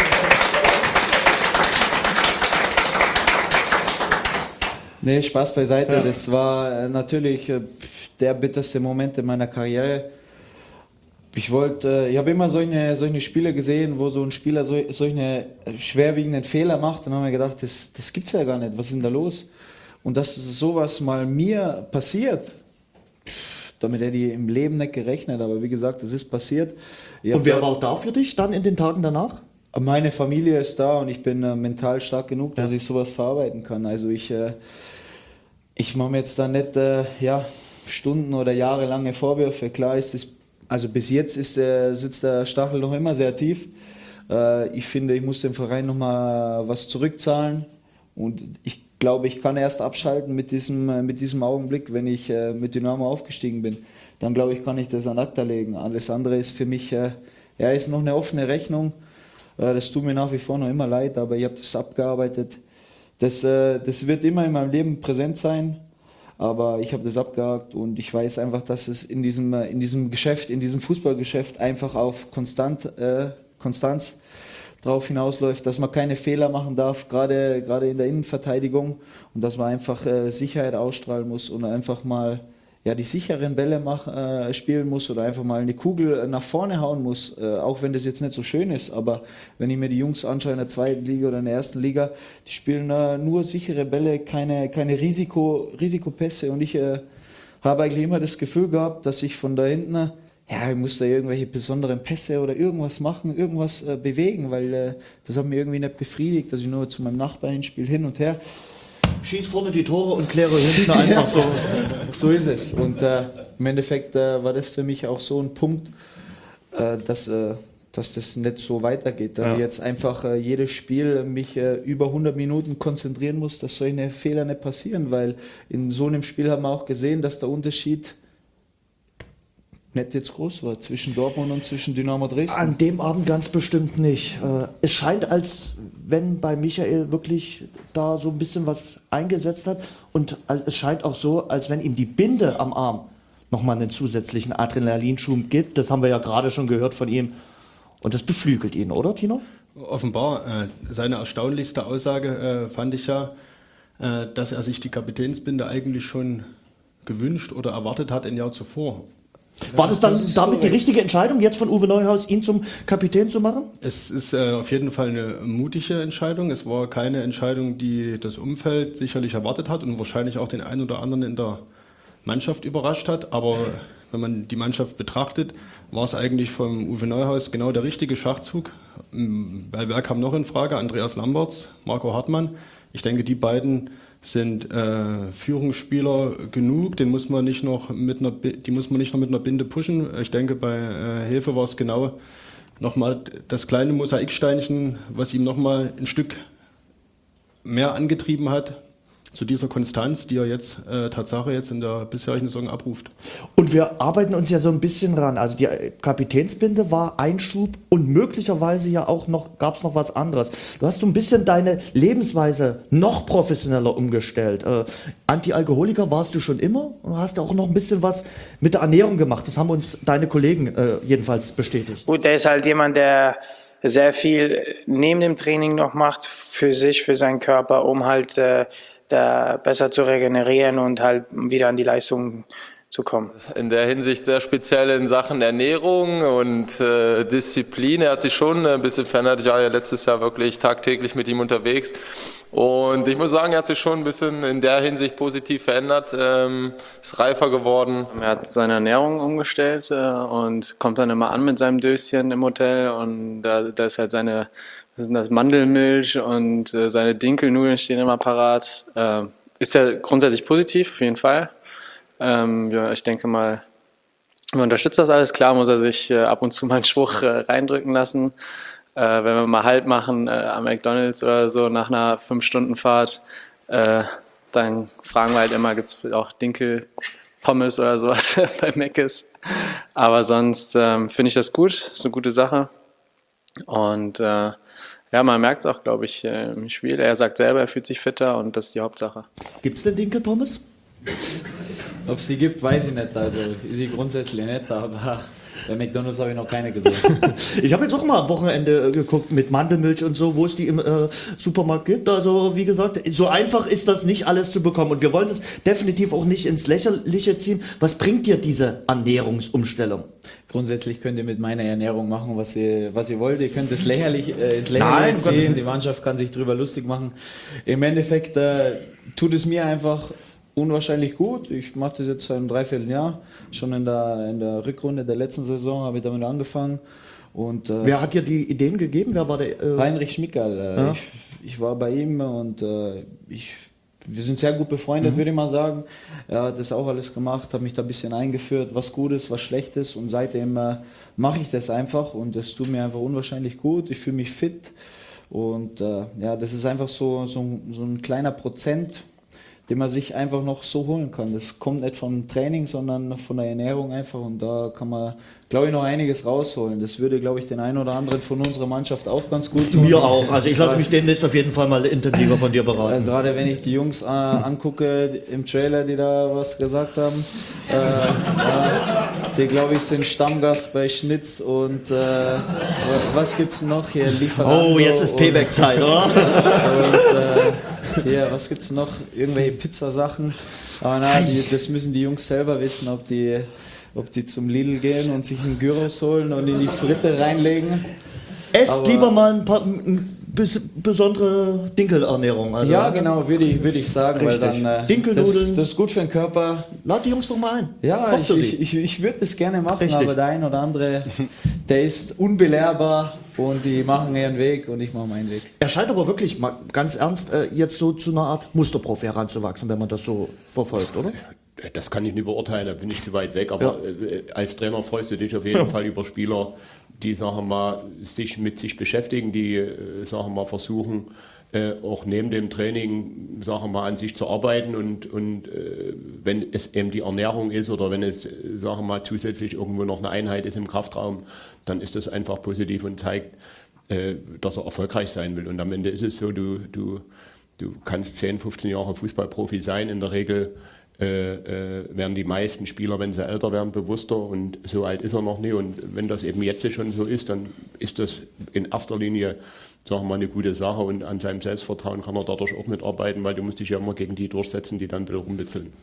Nee, Spaß beiseite. Ja. Das war natürlich äh, der bitterste Moment in meiner Karriere. Ich wollte, ich habe immer solche, solche Spiele gesehen, wo so ein Spieler so, solche schwerwiegenden Fehler macht, und habe mir gedacht, das, das gibt's ja gar nicht. Was ist denn da los? Und dass sowas mal mir passiert, damit hätte ich im Leben nicht gerechnet, aber wie gesagt, es ist passiert. Ich
und wer war da für dich dann in den Tagen danach?
Meine Familie ist da und ich bin äh, mental stark genug, dass ja. ich sowas verarbeiten kann. Also ich, äh, ich mache mir jetzt da nicht äh, ja, Stunden oder jahrelange Vorwürfe. Klar ist es, also bis jetzt ist, äh, sitzt der Stachel noch immer sehr tief. Äh, ich finde, ich muss dem Verein nochmal was zurückzahlen und ich glaube, ich kann erst abschalten mit diesem, äh, mit diesem Augenblick, wenn ich äh, mit Dynamo aufgestiegen bin. Dann glaube ich, kann ich das an Akta legen. Alles andere ist für mich, äh, ja, ist noch eine offene Rechnung. Das tut mir nach wie vor noch immer leid, aber ich habe das abgearbeitet. Das, das wird immer in meinem Leben präsent sein, aber ich habe das abgehakt und ich weiß einfach, dass es in diesem, in diesem Geschäft, in diesem Fußballgeschäft einfach auf Konstant, äh, Konstanz drauf hinausläuft, dass man keine Fehler machen darf, gerade, gerade in der Innenverteidigung, und dass man einfach äh, Sicherheit ausstrahlen muss und einfach mal ja, die sicheren Bälle mach, äh, spielen muss oder einfach mal eine Kugel nach vorne hauen muss, äh, auch wenn das jetzt nicht so schön ist, aber wenn ich mir die Jungs anschaue in der zweiten Liga oder in der ersten Liga, die spielen äh, nur sichere Bälle, keine, keine Risiko, Risikopässe, und ich äh, habe eigentlich immer das Gefühl gehabt, dass ich von da hinten ja, ich muss da irgendwelche besonderen Pässe oder irgendwas machen, irgendwas äh, bewegen, weil äh, das hat mich irgendwie nicht befriedigt, dass ich nur zu meinem Nachbarn hinspiele, hin und her.
Schieß vorne die Tore und kläre hinten einfach so.
So ist es. Und äh, im Endeffekt äh, war das für mich auch so ein Punkt, äh, dass, äh, dass das nicht so weitergeht. Dass
Ja.
ich jetzt einfach äh, jedes Spiel mich äh, über hundert Minuten konzentrieren muss, dass solche Fehler nicht passieren. Weil in so einem Spiel haben wir auch gesehen, dass der Unterschied nicht jetzt groß war zwischen Dortmund und zwischen Dynamo Dresden.
An dem Abend ganz bestimmt nicht. Äh, Es scheint, als wenn bei Michael wirklich da so ein bisschen was eingesetzt hat. Und es scheint auch so, als wenn ihm die Binde am Arm nochmal einen zusätzlichen Adrenalinschub gibt. Das haben wir ja gerade schon gehört von ihm. Und das beflügelt ihn, oder Tino?
Offenbar. Äh, seine erstaunlichste Aussage äh, fand ich ja, äh, dass er sich die Kapitänsbinde eigentlich schon gewünscht oder erwartet hat ein Jahr zuvor.
War das dann
das ist
damit die
korrekt.
richtige Entscheidung, jetzt von Uwe Neuhaus ihn zum Kapitän zu machen?
Es ist äh, auf jeden Fall eine mutige Entscheidung. Es war keine Entscheidung, die das Umfeld sicherlich erwartet hat und wahrscheinlich auch den einen oder anderen in der Mannschaft überrascht hat. Aber wenn man die Mannschaft betrachtet, war es eigentlich vom Uwe Neuhaus genau der richtige Schachzug. Weil wer kam noch in Frage? Andreas Lamberts, Marco Hartmann. Ich denke, die beiden sind äh, Führungsspieler genug, den muss man nicht noch mit einer, Bi- die muss man nicht noch mit einer Binde pushen. Ich denke, bei äh, Hefe war es genau nochmal das kleine Mosaiksteinchen, was ihm nochmal ein Stück mehr angetrieben hat zu dieser Konstanz, die er jetzt äh, Tatsache jetzt in der bisherigen Saison abruft.
Und wir arbeiten uns ja so ein bisschen ran. Also die Kapitänsbinde war Einschub und möglicherweise ja auch noch, gab es noch was anderes. Du hast so ein bisschen deine Lebensweise noch professioneller umgestellt. Äh, Anti-Alkoholiker warst du schon immer und hast auch noch ein bisschen was mit der Ernährung gemacht. Das haben uns deine Kollegen äh, jedenfalls bestätigt.
Gut, der ist halt jemand, der sehr viel neben dem Training noch macht für sich, für seinen Körper, um halt äh, da besser zu regenerieren und halt wieder an die Leistung zu kommen.
In der Hinsicht sehr speziell in Sachen Ernährung und äh, Disziplin. Er hat sich schon ein bisschen verändert. Ich war ja letztes Jahr wirklich tagtäglich mit ihm unterwegs. Und ich muss sagen, er hat sich schon ein bisschen in der Hinsicht positiv verändert, ähm, ist reifer geworden.
Er hat seine Ernährung umgestellt äh, und kommt dann immer an mit seinem Döschen im Hotel und da, da ist halt seine, das sind das Mandelmilch und äh, seine Dinkelnudeln stehen immer parat. Äh, ist ja grundsätzlich positiv, auf jeden Fall. Ähm, ja, ich denke mal, man unterstützt das alles. Klar muss er sich äh, ab und zu mal einen Spruch äh, reindrücken lassen. Äh, wenn wir mal Halt machen äh, am McDonald's oder so nach einer fünf Stunden Fahrt, äh, dann fragen wir halt immer, gibt es auch Dinkel-Pommes oder sowas bei Mc's. Aber sonst ähm, finde ich das gut, ist eine gute Sache. Und äh, ja, man merkt es auch, glaube ich, äh, im Spiel. Er sagt selber, er fühlt sich fitter und das ist die Hauptsache.
Gibt es denn Dinkelpommes?
Ob es die gibt, weiß ich nicht. Also ist sie grundsätzlich nicht, aber bei McDonald's habe ich noch keine gesehen.
Ich habe jetzt auch mal am Wochenende äh, geguckt mit Mandelmilch und so, wo es die im äh, Supermarkt gibt. Also wie gesagt, so einfach ist das nicht alles zu bekommen. Und wir wollen das definitiv auch nicht ins Lächerliche ziehen. Was bringt dir diese Ernährungsumstellung?
Grundsätzlich könnt ihr mit meiner Ernährung machen, was ihr, was ihr wollt. Ihr könnt es lächerlich, äh, ins
Nein,
Lächerliche
um Gottes
ziehen.
Willen.
Die Mannschaft kann sich drüber lustig machen. Im Endeffekt äh, tut es mir einfach unwahrscheinlich gut. Ich mache das jetzt seit einem Dreivierteljahr. Schon in der, in der Rückrunde der letzten Saison habe ich damit angefangen. Und, äh,
Wer hat dir die Ideen gegeben? Wer war der? Äh
Heinrich Schmickerl. Äh,
Ja.
ich, ich war bei ihm und äh, ich, wir sind sehr gut befreundet, mhm. würde ich mal sagen. Er hat das auch alles gemacht, hat mich da ein bisschen eingeführt, was Gutes, was Schlechtes. Und seitdem äh, mache ich das einfach und das tut mir einfach unwahrscheinlich gut. Ich fühle mich fit und äh, ja, das ist einfach so, so, so ein kleiner Prozent, den man sich einfach noch so holen kann. Das kommt nicht vom Training, sondern von der Ernährung einfach und da kann man, glaube ich, noch einiges rausholen. Das würde, glaube ich, den einen oder anderen von unserer Mannschaft auch ganz gut tun.
Mir auch. Also ich lasse mich demnächst auf jeden Fall mal intensiver von dir
Äh,
beraten.
Gerade wenn ich die Jungs äh, angucke die, im Trailer, die da was gesagt haben, äh, äh, die, glaube ich, sind Stammgast bei Schnitz und äh, was gibt's noch hier? Lieferando
Oh, jetzt ist Payback-Zeit, oder?
und äh, hier, was gibt's noch? Irgendwelche Pizzasachen. Aber na, die, das müssen die Jungs selber wissen, ob die, ob die zum Lidl gehen und sich einen Gyros holen und in die Fritte reinlegen.
Esst
Aber-
lieber mal ein, paar, ein bes besondere Dinkelernährung. Also,
ja, genau, würde ich, würd ich sagen,
Richtig.
weil dann äh,
Dinkelnudeln.
das, das ist gut für den Körper.
Lad die Jungs doch mal ein.
Ja,
Koch
ich,
für sie.
ich, ich, ich würde das gerne machen,
Richtig.
aber der ein oder andere, der ist unbelehrbar und die machen ihren Weg und ich mache meinen Weg.
Er scheint aber wirklich, mal ganz ernst, äh, jetzt so zu einer Art Musterprofi heranzuwachsen, wenn man das so verfolgt, oder?
Das kann ich nicht beurteilen, da bin ich zu weit weg. Aber ja. als Trainer freust du dich auf jeden ja. Fall über Spieler, die, sagen wir mal, sich mit sich beschäftigen, die, sagen wir mal, versuchen, äh, auch neben dem Training, sagen wir mal, an sich zu arbeiten. Und, und äh, wenn es eben die Ernährung ist oder wenn es, sagen wir mal, zusätzlich irgendwo noch eine Einheit ist im Kraftraum, dann ist das einfach positiv und zeigt, äh, dass er erfolgreich sein will. Und am Ende ist es so, du, du, du kannst zehn, fünfzehn Jahre Fußballprofi sein, in der Regel Äh, äh, werden die meisten Spieler, wenn sie älter werden, bewusster und so alt ist er noch nie. Und wenn das eben jetzt schon so ist, dann ist das in erster Linie, sagen wir mal, eine gute Sache und an seinem Selbstvertrauen kann er dadurch auch mitarbeiten, weil du musst dich ja immer gegen die durchsetzen, die dann wieder rumbitzeln.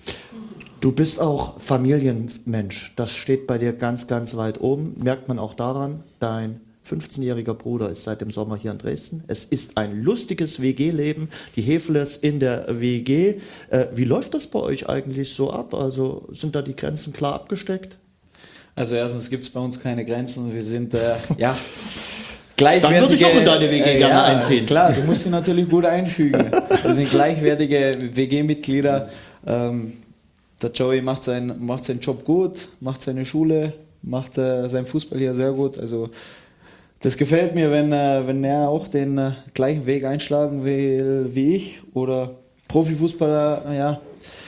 Du bist auch Familienmensch. Das steht bei dir ganz, ganz weit oben. Merkt man auch daran, dein fünfzehnjähriger Bruder ist seit dem Sommer hier in Dresden. Es ist ein lustiges W G-Leben, die Hefles in der W G. Äh, wie läuft das bei euch eigentlich so ab? Also sind da die Grenzen klar abgesteckt?
Also erstens gibt es bei uns keine Grenzen. Wir sind, äh, ja, gleichwertige...
Dann würde ich auch in deine W G
äh,
gerne
ja,
einziehen.
Klar, du musst sie natürlich gut einfügen. Wir sind gleichwertige W G-Mitglieder. Ähm, der Joey macht, sein, macht seinen Job gut, macht seine Schule, macht äh, seinen Fußball hier sehr gut. Also das gefällt mir, wenn, äh, wenn er auch den äh, gleichen Weg einschlagen will wie ich oder Profifußballer ja,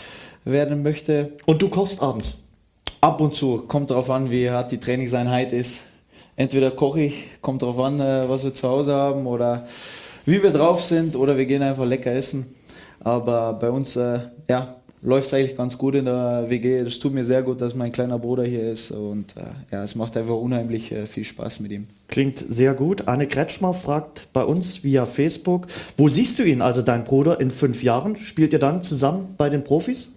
werden möchte.
Und du kochst abends?
Ab und zu. Kommt darauf an, wie hart die Trainingseinheit ist. Entweder koche ich, kommt darauf an, äh, was wir zu Hause haben oder wie wir drauf sind oder wir gehen einfach lecker essen. Aber bei uns äh, ja, läuft es eigentlich ganz gut in der W G. Das tut mir sehr gut, dass mein kleiner Bruder hier ist und äh, ja, es macht einfach unheimlich äh, viel Spaß mit ihm.
Klingt sehr gut. Anne Kretschmer fragt bei uns via Facebook, wo siehst du ihn, also dein Bruder, in fünf Jahren? Spielt ihr dann zusammen bei den Profis?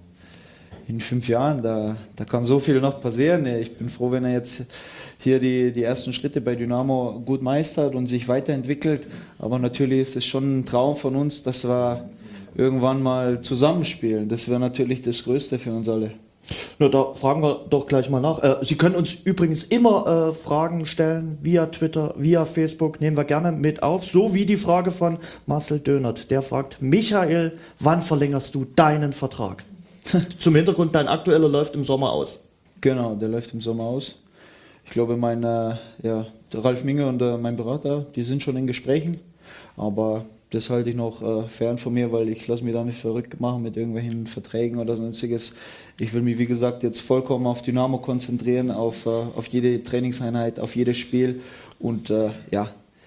In fünf Jahren, da, da kann so viel noch passieren. Ich bin froh, wenn er jetzt hier die, die ersten Schritte bei Dynamo gut meistert und sich weiterentwickelt. Aber natürlich ist es schon ein Traum von uns, dass wir irgendwann mal zusammenspielen. Das wäre natürlich das Größte für uns alle.
Na, da fragen wir doch gleich mal nach. Äh, Sie können uns übrigens immer äh, Fragen stellen, via Twitter, via Facebook, nehmen wir gerne mit auf. So wie die Frage von Marcel Dönert. Der fragt, Michael, wann verlängerst du deinen Vertrag? Zum Hintergrund, dein aktueller läuft im Sommer aus.
Genau, der läuft im Sommer aus. Ich glaube, mein, äh, ja, der Ralf Minge und äh, mein Berater, die sind schon in Gesprächen. Aber das halte ich noch äh, fern von mir, weil ich lasse mich da nicht verrückt machen mit irgendwelchen Verträgen oder sonstiges. Ich will mich, wie gesagt, jetzt vollkommen auf Dynamo konzentrieren, auf, äh, auf jede Trainingseinheit, auf jedes Spiel. Und äh, ja,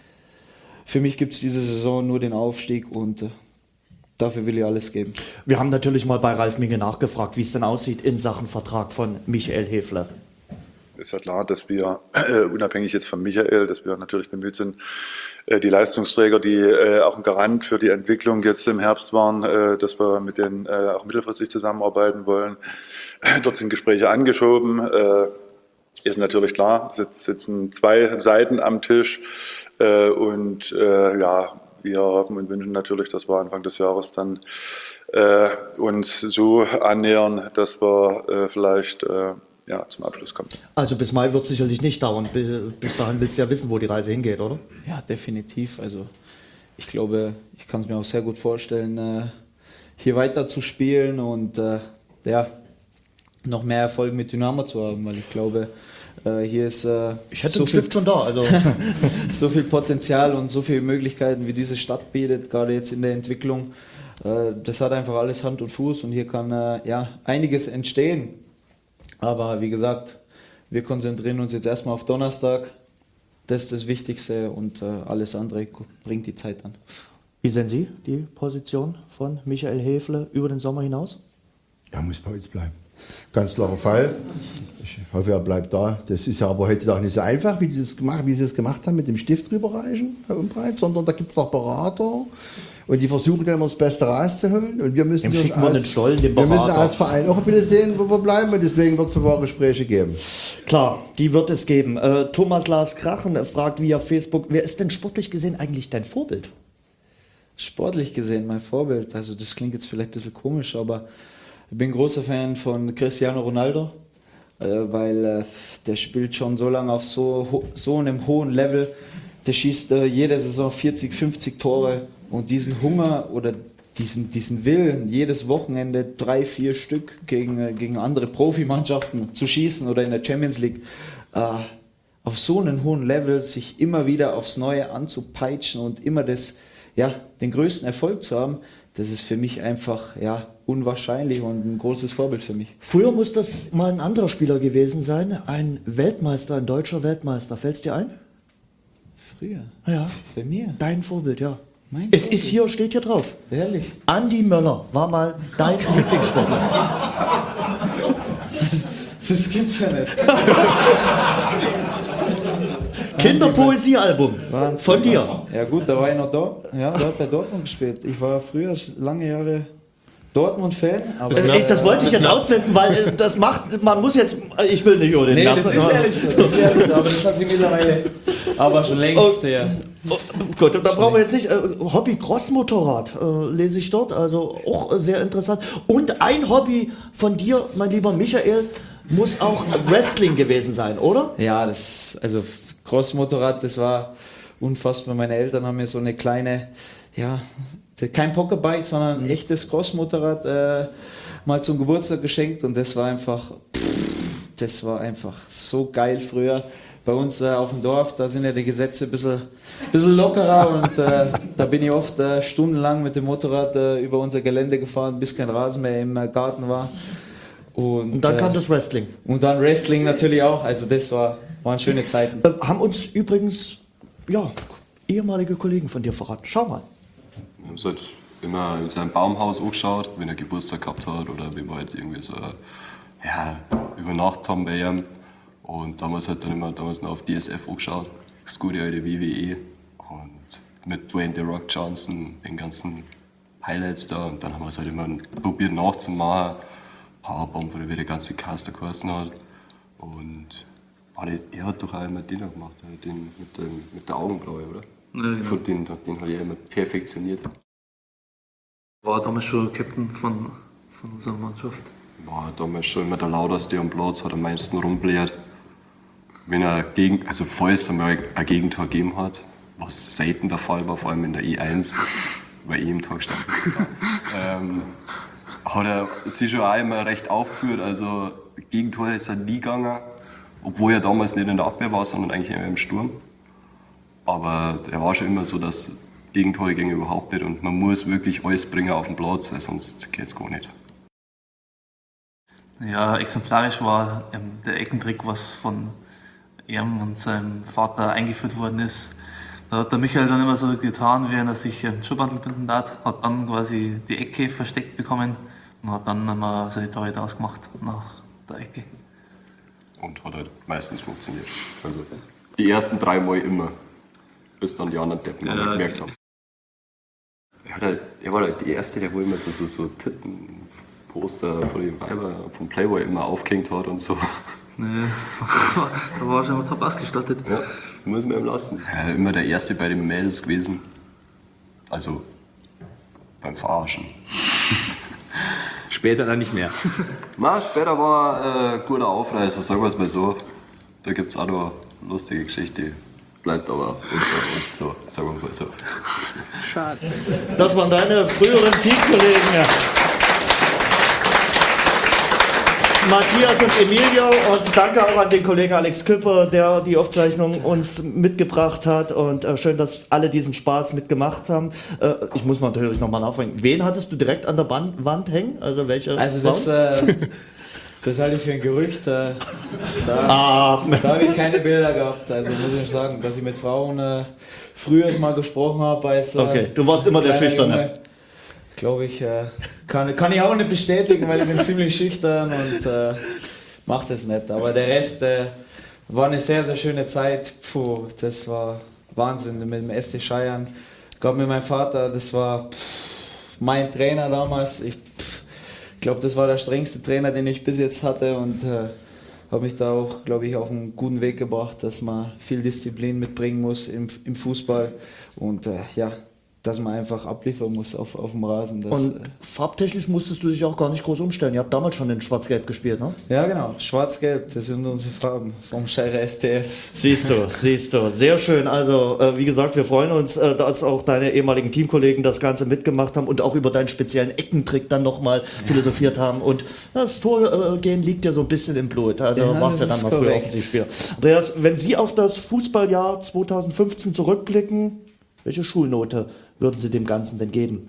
für mich gibt es diese Saison nur den Aufstieg und äh, dafür will ich alles geben.
Wir haben natürlich mal bei Ralf Minge nachgefragt, wie es denn aussieht in Sachen Vertrag von Michael Hefler.
Ist ja klar, dass wir, äh, unabhängig jetzt von Michael, dass wir natürlich bemüht sind, äh, die Leistungsträger, die äh, auch ein Garant für die Entwicklung jetzt im Herbst waren, äh, dass wir mit denen äh, auch mittelfristig zusammenarbeiten wollen. Dort sind Gespräche angeschoben. Äh, ist natürlich klar, sitz, sitzen zwei Seiten am Tisch äh, und äh, ja, wir hoffen und wünschen natürlich, dass wir Anfang des Jahres dann äh, uns so annähern, dass wir äh, vielleicht äh, ja, zum Abschluss kommen.
Also bis Mai wird es sicherlich nicht dauern. Bis dahin willst du ja wissen, wo die Reise hingeht, oder?
Ja, definitiv. Also ich glaube, ich kann es mir auch sehr gut vorstellen, äh, hier weiter zu spielen und äh, ja, noch mehr Erfolg mit Dynamo zu haben, weil ich glaube, äh, hier ist äh,
ich hätte
so
einen Stift
viel,
schon da. Also.
so viel Potenzial und so viele Möglichkeiten, wie diese Stadt bietet, gerade jetzt in der Entwicklung. Äh, das hat einfach alles Hand und Fuß und hier kann äh, ja, einiges entstehen. Aber wie gesagt, wir konzentrieren uns jetzt erstmal auf Donnerstag. Das ist das Wichtigste und äh, alles andere bringt die Zeit an.
Wie sehen Sie die Position von Michael Hefle über den Sommer hinaus?
Er muss bei uns bleiben. Ganz klarer Fall. Ich hoffe, er bleibt da. Das ist ja aber heutzutage nicht so einfach, wie, die das gemacht, wie sie das gemacht haben mit dem Stift rüberreichen, Herr Umbreit, sondern da gibt es noch Berater und die versuchen dann immer das Beste rauszuholen. Und wir müssen,
als, Stollen,
wir müssen als Verein auch ein bisschen sehen, wo wir bleiben und deswegen wird es ein paar Gespräche geben.
Klar, die wird es geben. Äh, Thomas Lars Krachen fragt via Facebook, wer ist denn sportlich gesehen eigentlich dein Vorbild?
sportlich gesehen mein Vorbild, also das klingt jetzt vielleicht ein bisschen komisch, aber ich bin großer Fan von Cristiano Ronaldo, äh, weil äh, der spielt schon so lange auf so, ho- so einem hohen Level, der schießt äh, jede Saison vierzig, fünfzig Tore und diesen Hunger oder diesen, diesen Willen, jedes Wochenende drei, vier Stück gegen, äh, gegen andere Profimannschaften zu schießen oder in der Champions League, äh, auf so einem hohen Level sich immer wieder aufs Neue anzupeitschen und immer das, ja, den größten Erfolg zu haben, das ist für mich einfach ja, unwahrscheinlich und ein großes Vorbild für mich.
Früher muss das mal ein anderer Spieler gewesen sein, ein Weltmeister, ein deutscher Weltmeister. Fällt's dir ein?
Früher?
Ja.
Bei mir?
Dein Vorbild, ja.
Mein
Es
Vorbild?
ist hier, steht hier drauf.
Ehrlich?
Andi Möller war mal dein Lieblingssportler.
Das gibt's ja nicht.
Kinderpoesiealbum
Wahnsinn,
von dir.
Wahnsinn. Ja gut, da war ich noch dort. Ja, da hat bei Dortmund gespielt. Ich war früher lange Jahre Dortmund-Fan. Aber
Äh, das wollte ich jetzt ausblenden, weil äh, das macht, man muss jetzt, äh, ich will nicht über den
Nee,
März-
das ist ehrlich so, das ist ehrlich so, aber das hat sich mittlerweile aber schon längst
Oh.
her.
Oh, gut, da brauchen wir jetzt nicht. Äh, Hobby Crossmotorrad äh, lese ich dort, also auch äh, sehr interessant. Und ein Hobby von dir, mein lieber Michael, muss auch Wrestling gewesen sein, oder?
Ja, das, also Crossmotorrad, das war unfassbar. Meine Eltern haben mir so eine kleine, ja, kein Pokerbike, sondern ein echtes Crossmotorrad äh, mal zum Geburtstag geschenkt und das war einfach, pff, das war einfach so geil früher. Bei uns äh, auf dem Dorf, da sind ja die Gesetze ein bisschen, bisschen lockerer und äh, da bin ich oft äh, stundenlang mit dem Motorrad äh, über unser Gelände gefahren, bis kein Rasen mehr im äh, Garten war. Und,
Und dann
äh,
kam das Wrestling.
Und dann Wrestling natürlich auch, also das war, waren schöne Zeiten.
Äh, haben uns übrigens, ja, ehemalige Kollegen von dir verraten. Schau mal.
Wir haben es halt immer in seinem Baumhaus angeschaut, wenn er Geburtstag gehabt hat oder wenn wir halt irgendwie so ja, über Nacht haben bei ihm. Und damals hat dann immer damals noch auf D S F angeschaut, das gute alte W W E. Und mit Dwayne The Rock Johnson, den ganzen Highlights da. Und dann haben wir es halt immer probiert nachzumachen. Powerbomb oder wie der ganze Cast da geheißen hat. Und war der, er hat doch auch immer den gemacht, den mit, dem, mit der Augenbraue, oder?
Ja, genau.
Von den, den hat er immer perfektioniert.
War damals schon Captain von, von unserer Mannschaft.
War damals schon immer der lauteste am Platz, hat am meisten rumbläht. Wenn er gegen, also falls er mal ein Gegentor gegeben hat, was selten der Fall war, vor allem in der E eins, weil ich im Tor stand, ähm, hat er sich schon auch immer recht aufgeführt. Also Gegentore ist er nie gegangen, obwohl er damals nicht in der Abwehr war, sondern eigentlich eher im Sturm. Aber er war schon immer so, dass Gegentore gingen überhaupt nicht und man muss wirklich alles bringen auf den Platz, weil sonst geht es gar nicht.
Ja, exemplarisch war ähm, der Eckentrick, was von ihm und seinem Vater eingeführt worden ist. Da hat der Michael dann immer so getan, wie wenn er sich einen Schuhbandel binden hat, hat dann quasi die Ecke versteckt bekommen und hat dann immer seine Tore ausgemacht nach der Ecke.
Und hat halt meistens funktioniert. Also die ersten drei Mal immer, bis dann die anderen Deppen
Ja,
ja, gemerkt
okay.
haben. Er, hat halt, er war halt der Erste, der wohl immer so, so, so Tittenposter von den Weibern, vom Playboy immer aufgehängt hat und so.
Nee, da war er schon top ausgestattet.
Ja, muss man ihm lassen. Ja, immer der Erste bei den Mädels gewesen. Also beim Verarschen.
Später dann nicht mehr.
Na, später war er äh, guter Aufreißer, sagen wir es mal so. Da gibt es auch noch eine lustige Geschichte. Bleibt aber nicht so, sagen wir mal so.
Schade. Das waren deine früheren Teamkollegen. Matthias und Emilio, und danke auch an den Kollegen Alex Küpper, der die Aufzeichnung uns mitgebracht hat, und äh, schön, dass alle diesen Spaß mitgemacht haben. Äh, ich muss mal natürlich nochmal nachfragen, wen hattest du direkt an der Band, Wand hängen? Also welche
Also das,
Frauen?
äh, das halte ich für ein Gerücht. Äh, da
Ah.
da habe ich keine Bilder gehabt. Also muss ich sagen, dass ich mit Frauen äh, früher mal gesprochen habe als äh,
Okay, du warst immer der
kleiner
Schüchterne.
Junge. Glaube ich, äh, kann, kann ich auch nicht bestätigen, weil ich bin ziemlich schüchtern und äh, mache das nicht. Aber der Rest äh, war eine sehr, sehr schöne Zeit. Puh, das war Wahnsinn mit dem S C Scheiern. Gerade mit meinem Vater, das war pff, mein Trainer damals. Ich glaube, das war der strengste Trainer, den ich bis jetzt hatte, und äh, habe mich da auch, glaube ich, auf einen guten Weg gebracht, dass man viel Disziplin mitbringen muss im, im Fußball. Und äh, ja, dass man einfach abliefern muss auf, auf dem Rasen. Das,
Und farbtechnisch musstest du dich auch gar nicht groß umstellen. Ihr habt damals schon in Schwarz-Gelb gespielt, ne?
Ja, genau. Schwarz-Gelb, das sind unsere Farben vom Scheire S T S.
Siehst du, siehst du. Sehr schön. Also, äh, wie gesagt, wir freuen uns, äh, dass auch deine ehemaligen Teamkollegen das Ganze mitgemacht haben und auch über deinen speziellen Eckentrick dann nochmal philosophiert haben. Und das Torgehen liegt ja so ein bisschen im Blut. Also,
Ja,
warst ja
das
dann
ist
mal früher
korrekt.
Offensivspieler. Andreas, wenn Sie auf das Fußballjahr zweitausendfünfzehn zurückblicken, welche Schulnote würden Sie dem Ganzen denn geben?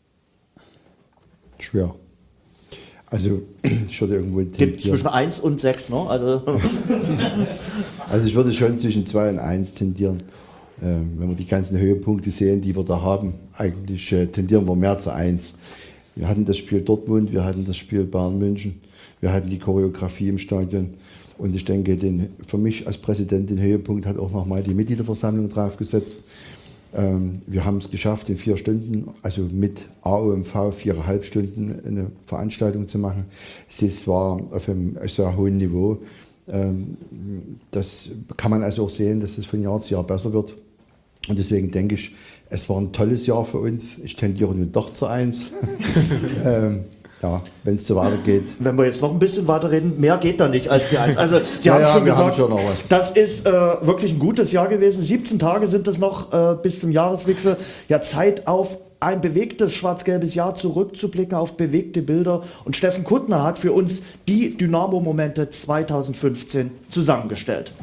Schwer. Also, ich würde irgendwo
Gibt
tendieren.
zwischen eins und sechs, ne? Also,
Also ich würde schon zwischen zwei und eins tendieren. Ähm, wenn wir die ganzen Höhepunkte sehen, die wir da haben, eigentlich äh, tendieren wir mehr zu eins. Wir hatten das Spiel Dortmund, wir hatten das Spiel Bayern München, wir hatten die Choreografie im Stadion. Und ich denke, den, für mich als Präsident den Höhepunkt hat auch nochmal die Mitgliederversammlung draufgesetzt. Ähm, wir haben es geschafft, in vier Stunden, also mit A O M V, viereinhalb Stunden eine Veranstaltung zu machen. Es war auf einem sehr hohen Niveau. Ähm, das kann man also auch sehen, dass es von Jahr zu Jahr besser wird. Und deswegen denke ich, es war ein tolles Jahr für uns. Ich tendiere nun doch zu eins. ähm, ja, wenn es so weitergeht.
wenn wir jetzt noch ein bisschen weiterreden, mehr geht da nicht als die eins. Also, Sie
Ja,
haben
ja,
schon
wir
gesagt,
haben schon noch was.
das ist äh, wirklich ein gutes Jahr gewesen. siebzehn Tage sind es noch äh, bis zum Jahreswechsel. Ja, Zeit auf ein bewegtes schwarz-gelbes Jahr zurückzublicken, auf bewegte Bilder. Und Steffen Kuttner hat für uns die Dynamo-Momente zweitausendfünfzehn zusammengestellt.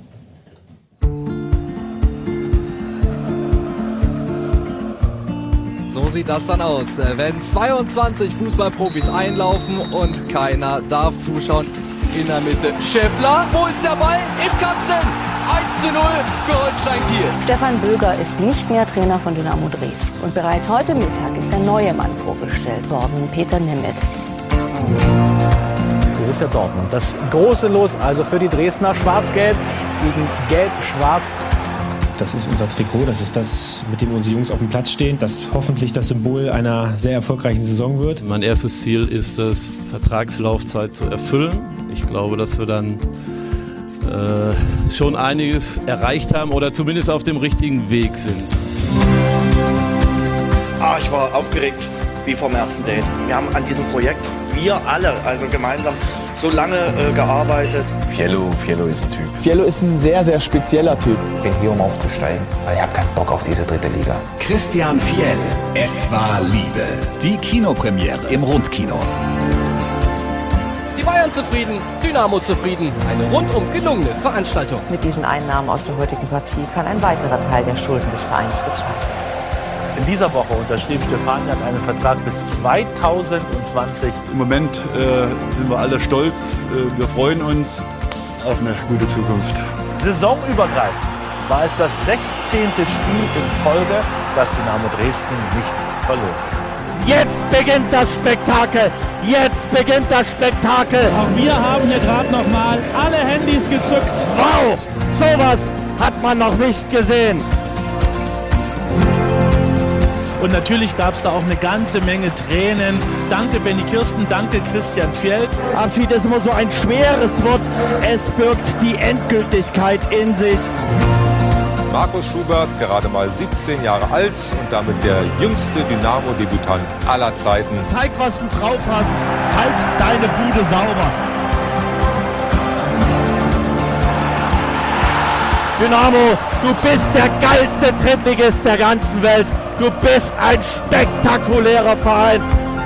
So sieht das dann aus, wenn zweiundzwanzig Fußballprofis einlaufen und keiner darf zuschauen. In der Mitte Schäffler, wo ist der Ball? Im Kasten! eins zu null für Holstein Kiel.
Stefan Böger ist nicht mehr Trainer von Dynamo Dresden. Und bereits heute Mittag ist der neue Mann vorgestellt worden, Peter Nemeth.
Borussia Dortmund. Das große Los also für die Dresdner, schwarz-gelb gegen gelb-schwarz.
Das ist unser Trikot, das ist das, mit dem unsere Jungs auf dem Platz stehen, das hoffentlich das Symbol einer sehr erfolgreichen Saison wird.
Mein erstes Ziel ist es, Vertragslaufzeit zu erfüllen. Ich glaube, dass wir dann äh, schon einiges erreicht haben oder zumindest auf dem richtigen Weg sind.
Ah, ich war aufgeregt wie vom ersten Date. Wir haben an diesem Projekt, wir alle, also gemeinsam, so lange äh, gearbeitet.
Fiello, Fiello ist ein Typ.
Fiello ist ein sehr, sehr spezieller Typ.
Ich bin hier, um aufzusteigen, weil ich habe keinen Bock auf diese dritte Liga.
Christian Fiel, Es war Liebe. Die Kinopremiere im Rundkino.
Die Bayern zufrieden, Dynamo zufrieden. Eine rundum gelungene Veranstaltung.
Mit diesen Einnahmen aus der heutigen Partie kann ein weiterer Teil der Schulden des Vereins bezahlt werden.
In dieser Woche unterschrieb Stefaniak einen Vertrag bis zweitausendzwanzig.
Im Moment äh, sind wir alle stolz. Äh, wir freuen uns auf eine gute Zukunft.
Saisonübergreifend war es das sechzehnte Spiel in Folge, das Dynamo Dresden nicht verlor.
Jetzt beginnt das Spektakel! Jetzt beginnt das Spektakel!
Auch wir haben hier gerade noch mal alle Handys gezückt.
Wow! Sowas hat man noch nicht gesehen!
Und natürlich gab es da auch eine ganze Menge Tränen. Danke Benny Kirsten, danke Christian Fiel.
Abschied ist immer so ein schweres Wort. Es birgt die Endgültigkeit in sich.
Markus Schubert, gerade mal siebzehn Jahre alt und damit der jüngste Dynamo-Debütant aller Zeiten.
Zeig, was du drauf hast. Halt deine Bude sauber. Dynamo, du bist der geilste Drittligist der ganzen Welt. Du bist ein spektakulärer Verein.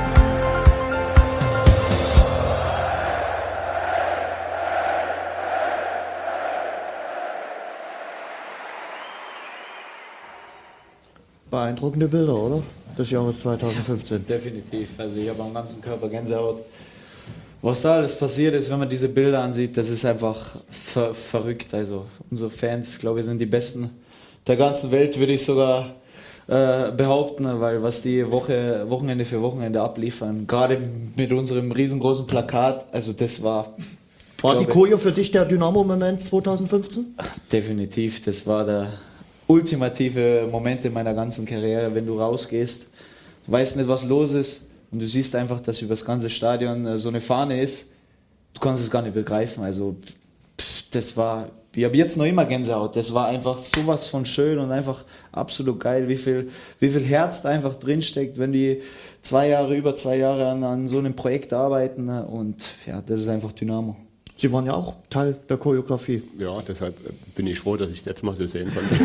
Beeindruckende Bilder, oder? Des Jahres zweitausendfünfzehn.
Definitiv. Also ich habe am ganzen Körper Gänsehaut. Was da alles passiert ist, wenn man diese Bilder ansieht, das ist einfach ver verrückt. Also unsere Fans, glaube ich, sind die besten der ganzen Welt, würde ich sogar äh, behaupten, weil was die Woche, Wochenende für Wochenende abliefern, gerade mit unserem riesengroßen Plakat, also das war...
War die Choreo für dich der Dynamo-Moment zweitausendfünfzehn?
Definitiv, das war der ultimative Moment in meiner ganzen Karriere, wenn du rausgehst, du weißt nicht, was los ist und du siehst einfach, dass über das ganze Stadion so eine Fahne ist, du kannst es gar nicht begreifen, also pff, das war Ich habe jetzt noch immer Gänsehaut. Das war einfach sowas von schön und einfach absolut geil, wie viel, wie viel Herz da einfach drinsteckt, wenn die zwei Jahre, über zwei Jahre an, an so einem Projekt arbeiten. Und ja, das ist einfach Dynamo.
Sie waren ja auch Teil der Choreografie.
Ja, deshalb bin ich froh, dass ich es jetzt mal so sehen konnte.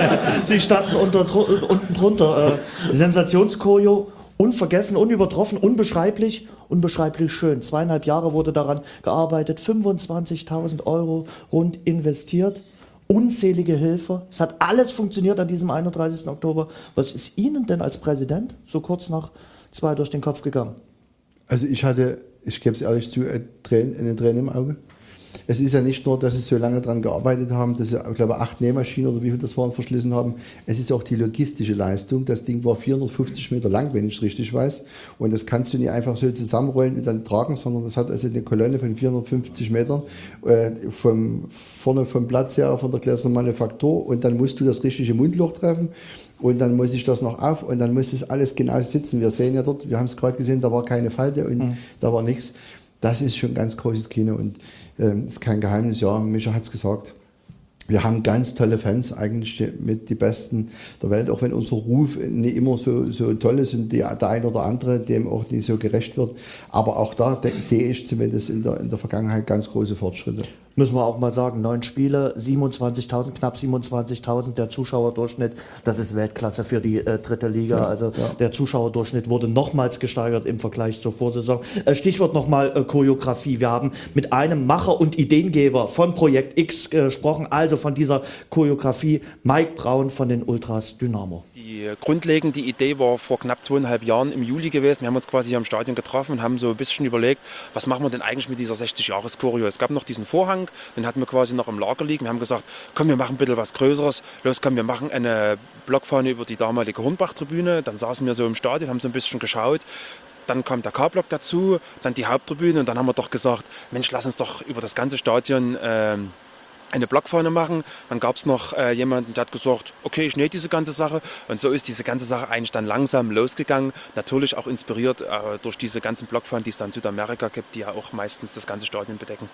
Sie standen unter, unten drunter. Äh, Sensationschoreo, unvergessen, unübertroffen, unbeschreiblich, unbeschreiblich schön. Zweieinhalb Jahre wurde daran gearbeitet, fünfundzwanzigtausend Euro rund investiert, unzählige Hilfe. Es hat alles funktioniert an diesem einunddreißigsten Oktober. Was ist Ihnen denn als Präsident so kurz nach zwei durch den Kopf gegangen?
Also ich hatte, ich gebe es ehrlich zu, eine Träne im Auge. Es ist ja nicht nur, dass sie so lange daran gearbeitet haben, dass sie, ich glaube, acht Nähmaschinen oder wie viel das waren, verschlissen haben. Es ist auch die logistische Leistung. Das Ding war vierhundertfünfzig Meter lang, wenn ich es richtig weiß. Und das kannst du nicht einfach so zusammenrollen und dann tragen, sondern das hat also eine Kolonne von vierhundertfünfzig Metern äh, vom, vorne vom Platz her, von der Gläser Manufaktur. Und dann musst du das richtige Mundloch treffen. Und dann muss ich das noch auf und dann muss das alles genau sitzen. Wir sehen ja dort, wir haben es gerade gesehen, da war keine Falte und mhm. da war nichts. Das ist schon ein ganz großes Kino und ähm, ist kein Geheimnis. Ja, Micha hat es gesagt. Wir haben ganz tolle Fans, eigentlich mit die Besten der Welt, auch wenn unser Ruf nicht immer so, so toll ist und die, der ein oder andere dem auch nicht so gerecht wird. Aber auch da de, sehe ich zumindest in der, in der Vergangenheit ganz große Fortschritte.
Müssen wir auch mal sagen, neun Spiele, siebenundzwanzigtausend, knapp siebenundzwanzigtausend, der Zuschauerdurchschnitt, das ist Weltklasse für die äh, dritte Liga. Ja, also ja. Der Zuschauerdurchschnitt wurde nochmals gesteigert im Vergleich zur Vorsaison. Äh, Stichwort nochmal äh, Choreografie. Wir haben mit einem Macher und Ideengeber von Projekt X äh, gesprochen, also von dieser Choreografie, Mike Braun von den Ultras Dynamo.
Die grundlegende Idee war vor knapp zweieinhalb Jahren im Juli gewesen. Wir haben uns quasi hier im Stadion getroffen und haben so ein bisschen überlegt, was machen wir denn eigentlich mit dieser sechzig-Jahres-Choreo. Es gab noch diesen Vorhang, den hatten wir quasi noch im Lager liegen. Wir haben gesagt, komm, wir machen ein bisschen was Größeres. Los, komm, wir machen eine Blockfahne über die damalige Hornbach-Tribüne. Dann saßen wir so im Stadion, haben so ein bisschen geschaut. Dann kam der K-Block dazu, dann die Haupttribüne und dann haben wir doch gesagt, Mensch, lass uns doch über das ganze Stadion äh, eine Blockfahne machen. Dann gab es noch äh, jemanden, der hat gesagt, okay, ich nähe diese ganze Sache. Und so ist diese ganze Sache eigentlich dann langsam losgegangen. Natürlich auch inspiriert äh, durch diese ganzen Blockfahnen, die es dann in Südamerika gibt, die ja auch meistens das ganze Stadion bedecken.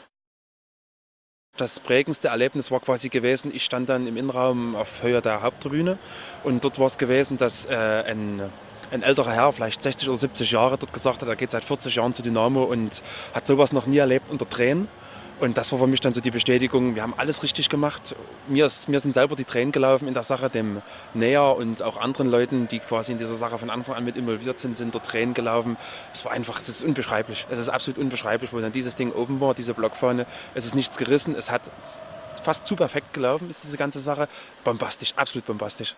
Das prägendste Erlebnis war quasi gewesen, ich stand dann im Innenraum auf Höhe der Haupttribüne und dort war es gewesen, dass äh, ein, ein älterer Herr, vielleicht sechzig oder siebzig Jahre, dort gesagt hat, er geht seit vierzig Jahren zu Dynamo und hat sowas noch nie erlebt unter Tränen. Und das war für mich dann so die Bestätigung, wir haben alles richtig gemacht. Mir, ist, mir sind selber die Tränen gelaufen in der Sache, dem Näher und auch anderen Leuten, die quasi in dieser Sache von Anfang an mit involviert sind, sind dort Tränen gelaufen. Es war einfach, es ist unbeschreiblich. Es ist absolut unbeschreiblich, wo dann dieses Ding oben war, diese Blockfahne. Es ist nichts gerissen, es hat fast zu perfekt gelaufen, ist diese ganze Sache. Bombastisch, absolut bombastisch.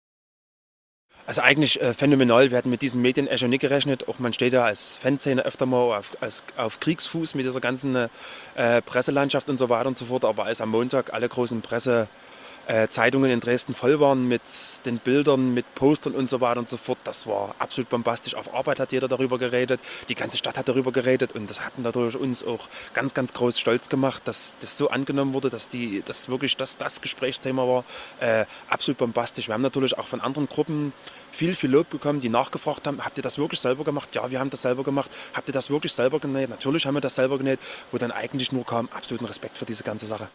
Also eigentlich äh, phänomenal, wir hatten mit diesen Medienecho nicht gerechnet, auch man steht ja als Fanszene öfter mal auf, als, auf Kriegsfuß mit dieser ganzen äh, Presselandschaft und so weiter und so fort, aber als am Montag alle großen Presse äh, Zeitungen in Dresden voll waren mit den Bildern, mit Postern und so weiter und so fort, das war absolut bombastisch. Auf Arbeit hat jeder darüber geredet, die ganze Stadt hat darüber geredet und das hat natürlich uns auch ganz, ganz groß stolz gemacht, dass das so angenommen wurde, dass die, das wirklich das, das Gesprächsthema war, äh, absolut bombastisch. Wir haben natürlich auch von anderen Gruppen viel, viel Lob bekommen, die nachgefragt haben, habt ihr das wirklich selber gemacht? Ja, wir haben das selber gemacht. Habt ihr das wirklich selber genäht? Natürlich haben wir das selber genäht, wo dann eigentlich nur kam, absoluten Respekt für diese ganze Sache.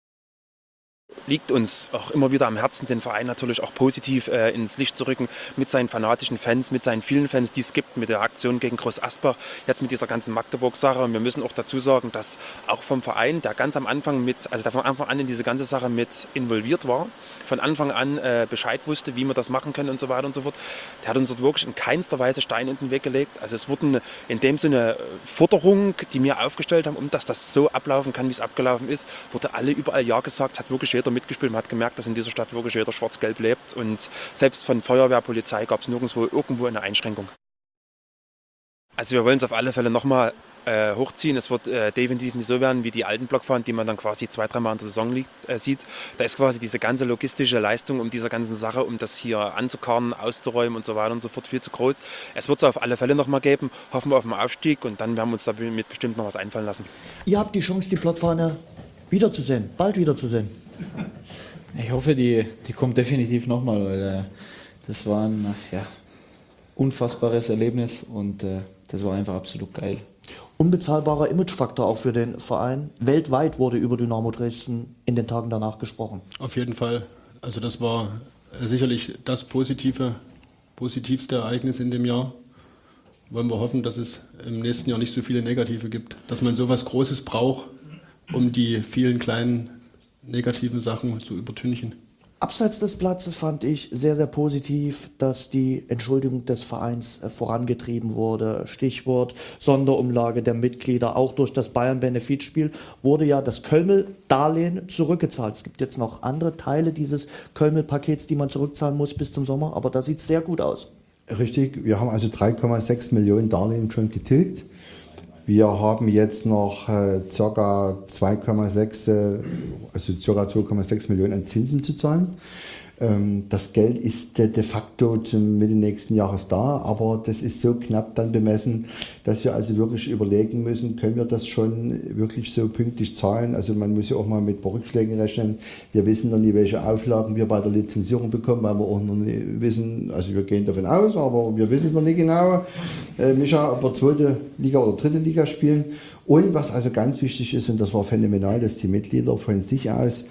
Liegt uns auch immer wieder am Herzen, den Verein natürlich auch positiv äh, ins Licht zu rücken mit seinen fanatischen Fans, mit seinen vielen Fans, die es gibt, mit der Aktion gegen Groß Asbach, jetzt mit dieser ganzen Magdeburg-Sache. Und wir müssen auch dazu sagen, dass auch vom Verein, der ganz am Anfang mit, also der von Anfang an in diese ganze Sache mit involviert war, von Anfang an äh, Bescheid wusste, wie wir das machen können und so weiter und so fort, der hat uns dort wirklich in keinster Weise Steine in den Weg gelegt. Also es wurden in dem Sinne Forderungen, die wir aufgestellt haben, um dass das so ablaufen kann, wie es abgelaufen ist, wurde alle überall Ja gesagt, hat wirklich jeder mitgespielt. Man hat gemerkt, dass in dieser Stadt wirklich jeder schwarz-gelb lebt und selbst von Feuerwehr, Polizei gab es nirgendwo irgendwo eine Einschränkung. Also wir wollen es auf alle Fälle nochmal äh, hochziehen. Es wird äh, definitiv nicht so werden wie die alten Blockfahnen, die man dann quasi zwei, dreimal in der Saison liegt, äh, sieht. Da ist quasi diese ganze logistische Leistung um diese ganzen Sache, um das hier anzukarren, auszuräumen und so weiter und so fort viel zu groß. Es wird es auf alle Fälle nochmal geben. Hoffen wir auf den Aufstieg und dann werden wir uns damit bestimmt noch was einfallen lassen.
Ihr habt die Chance, die Blockfahne wiederzusehen, bald wiederzusehen.
Ich hoffe, die, die kommt definitiv nochmal, weil äh, das war ein ja, unfassbares Erlebnis und äh, das war einfach absolut geil.
Unbezahlbarer Imagefaktor auch für den Verein. Weltweit wurde über Dynamo Dresden in den Tagen danach gesprochen.
Auf jeden Fall. Also das war sicherlich das positive, positivste Ereignis in dem Jahr. Wollen wir hoffen, dass es im nächsten Jahr nicht so viele Negative gibt. Dass man sowas Großes braucht, um die vielen kleinen negativen Sachen zu übertünchen.
Abseits des Platzes fand ich sehr, sehr positiv, dass die Entschuldigung des Vereins vorangetrieben wurde. Stichwort Sonderumlage der Mitglieder. Auch durch das Bayern-Benefizspiel wurde ja das Kölmel-Darlehen zurückgezahlt. Es gibt jetzt noch andere Teile dieses Kölmel-Pakets, die man zurückzahlen muss bis zum Sommer, aber da sieht es sehr gut aus.
Richtig, wir haben also drei Komma sechs Millionen Darlehen schon getilgt. Wir haben jetzt noch äh, ca. zwei Komma sechs, äh, also ca. zwei Komma sechs Millionen an Zinsen zu zahlen. Ähm, das Geld ist äh, de facto zum Mitte nächsten Jahres da, aber das ist so knapp dann bemessen, dass wir also wirklich überlegen müssen, können wir das schon wirklich so pünktlich zahlen? Also man muss ja auch mal mit Rückschlägen rechnen. Wir wissen noch nicht, welche Auflagen wir bei der Lizenzierung bekommen, weil wir auch noch nicht wissen, also wir gehen davon aus, aber wir wissen es noch nicht genau, äh, Micha, ob wir zweite Liga oder dritte Liga spielen. Und was also ganz wichtig ist, und das war phänomenal, dass die Mitglieder von sich aus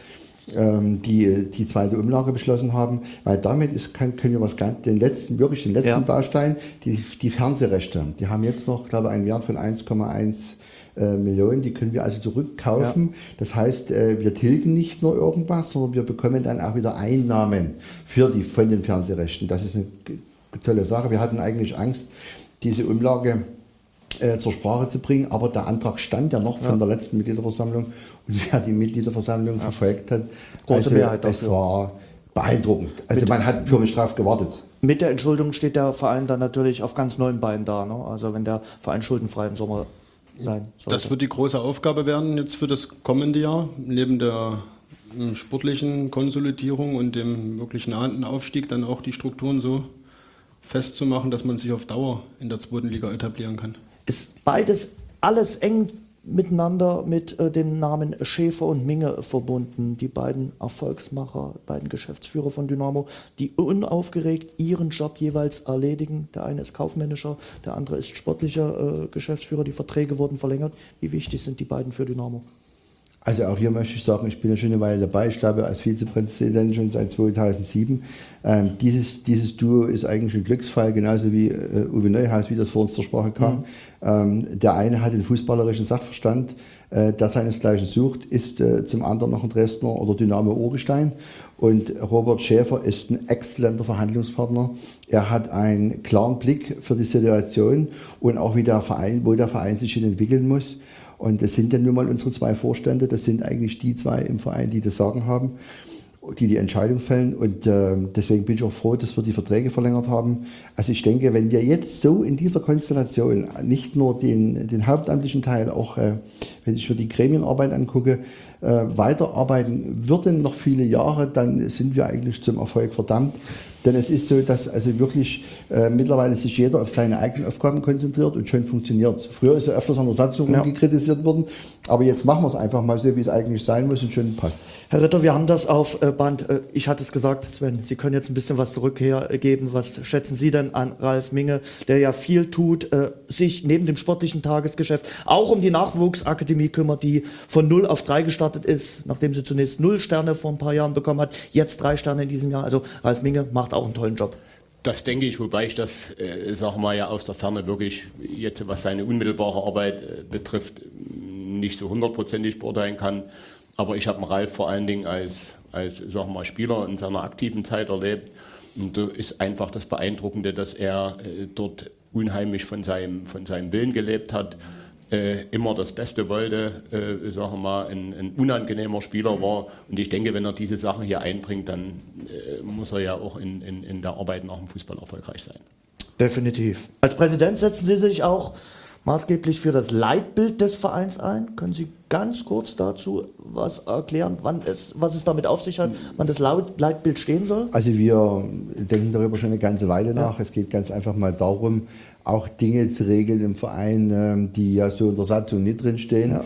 Die, die zweite Umlage beschlossen haben, weil damit ist, kann, können wir was ganz, den letzten, wirklich den letzten ja. Baustein, die, die Fernsehrechte, die haben jetzt noch, glaube ich, einen Wert von eins Komma eins äh, Millionen, die können wir also zurückkaufen. Ja. Das heißt, äh, wir tilgen nicht nur irgendwas, sondern wir bekommen dann auch wieder Einnahmen für die, von den Fernsehrechten. Das ist eine tolle Sache. Wir hatten eigentlich Angst, diese Umlage äh, zur Sprache zu bringen, aber der Antrag stand ja noch von ja. der letzten Mitgliederversammlung und wer die Mitgliederversammlung ja. verfolgt hat,
große
also,
Mehrheit
es
dafür.
war beeindruckend. Also mit, man hat für mich drauf gewartet.
Mit der Entschuldung steht der Verein dann natürlich auf ganz neuen Beinen da, ne? Also wenn der Verein schuldenfrei im Sommer sein sollte.
Das wird die große Aufgabe werden jetzt für das kommende Jahr, neben der sportlichen Konsolidierung und dem wirklich nahenden Aufstieg dann auch die Strukturen so festzumachen, dass man sich auf Dauer in der zweiten Liga etablieren kann.
Ist beides alles eng miteinander mit äh, den Namen Schäfer und Minge verbunden, die beiden Erfolgsmacher, beiden Geschäftsführer von Dynamo, die unaufgeregt ihren Job jeweils erledigen. Der eine ist kaufmännischer, der andere ist sportlicher äh, Geschäftsführer. Die Verträge wurden verlängert. Wie wichtig sind die beiden für Dynamo?
Also auch hier möchte ich sagen, ich bin ja schon eine Weile dabei. Ich glaube, als Vizepräsident schon seit zweitausendsieben. Ähm, dieses, dieses Duo ist eigentlich ein Glücksfall, genauso wie äh, Uwe Neuhaus, wie das vor uns zur Sprache kam. Mhm. Ähm, der eine hat den fußballerischen Sachverstand, äh, der seinesgleichen sucht, ist äh, zum anderen noch ein Dresdner oder Dynamo Urgestein. Und Robert Schäfer ist ein exzellenter Verhandlungspartner. Er hat einen klaren Blick für die Situation und auch wie der Verein, wo der Verein sich hin entwickeln muss. Und das sind ja nun mal unsere zwei Vorstände, das sind eigentlich die zwei im Verein, die das Sagen haben, die die Entscheidung fällen. Und äh, deswegen bin ich auch froh, dass wir die Verträge verlängert haben. Also ich denke, wenn wir jetzt so in dieser Konstellation nicht nur den, den hauptamtlichen Teil, auch äh, wenn ich mir die Gremienarbeit angucke, äh, weiterarbeiten würden noch viele Jahre, dann sind wir eigentlich zum Erfolg verdammt. Denn es ist so, dass also wirklich äh, mittlerweile sich jeder auf seine eigenen Aufgaben konzentriert und schön funktioniert. Früher ist er öfters an der Satzung ja. kritisiert worden, aber jetzt machen wir es einfach mal so, wie es eigentlich sein muss und schön passt.
Herr Ritter, wir haben das auf äh, Band. Äh, ich hatte es gesagt, Sven, Sie können jetzt ein bisschen was zurückgeben. Was schätzen Sie denn an Ralf Minge, der ja viel tut, äh, sich neben dem sportlichen Tagesgeschäft auch um die Nachwuchsakademie kümmert, die von null auf drei gestartet ist, nachdem sie zunächst null Sterne vor ein paar Jahren bekommen hat, jetzt drei Sterne in diesem Jahr. Also Ralf Minge macht auch einen tollen Job.
Das denke ich, wobei ich das, äh, sagen wir mal, ja aus der Ferne wirklich jetzt, was seine unmittelbare Arbeit äh, betrifft, nicht so hundertprozentig beurteilen kann. Aber ich habe Ralf vor allen Dingen als, als sagen wir mal, Spieler in seiner aktiven Zeit erlebt. Und da ist einfach das Beeindruckende, dass er äh, dort unheimlich von seinem, von seinem Willen gelebt hat. Äh, immer das Beste wollte, äh, sagen wir mal, ein, ein unangenehmer Spieler war. Und ich denke, wenn er diese Sachen hier einbringt, dann äh, muss er ja auch in, in, in der Arbeit nach dem Fußball erfolgreich sein.
Definitiv. Als Präsident setzen Sie sich auch maßgeblich für das Leitbild des Vereins ein. Können Sie ganz kurz dazu was erklären, wann es, was es damit auf sich hat, wann das Leitbild stehen soll?
Also wir denken darüber schon eine ganze Weile nach. Ja. Es geht ganz einfach mal darum, auch Dinge zu regeln im Verein, die ja so in der Satzung nicht drinstehen. Ja.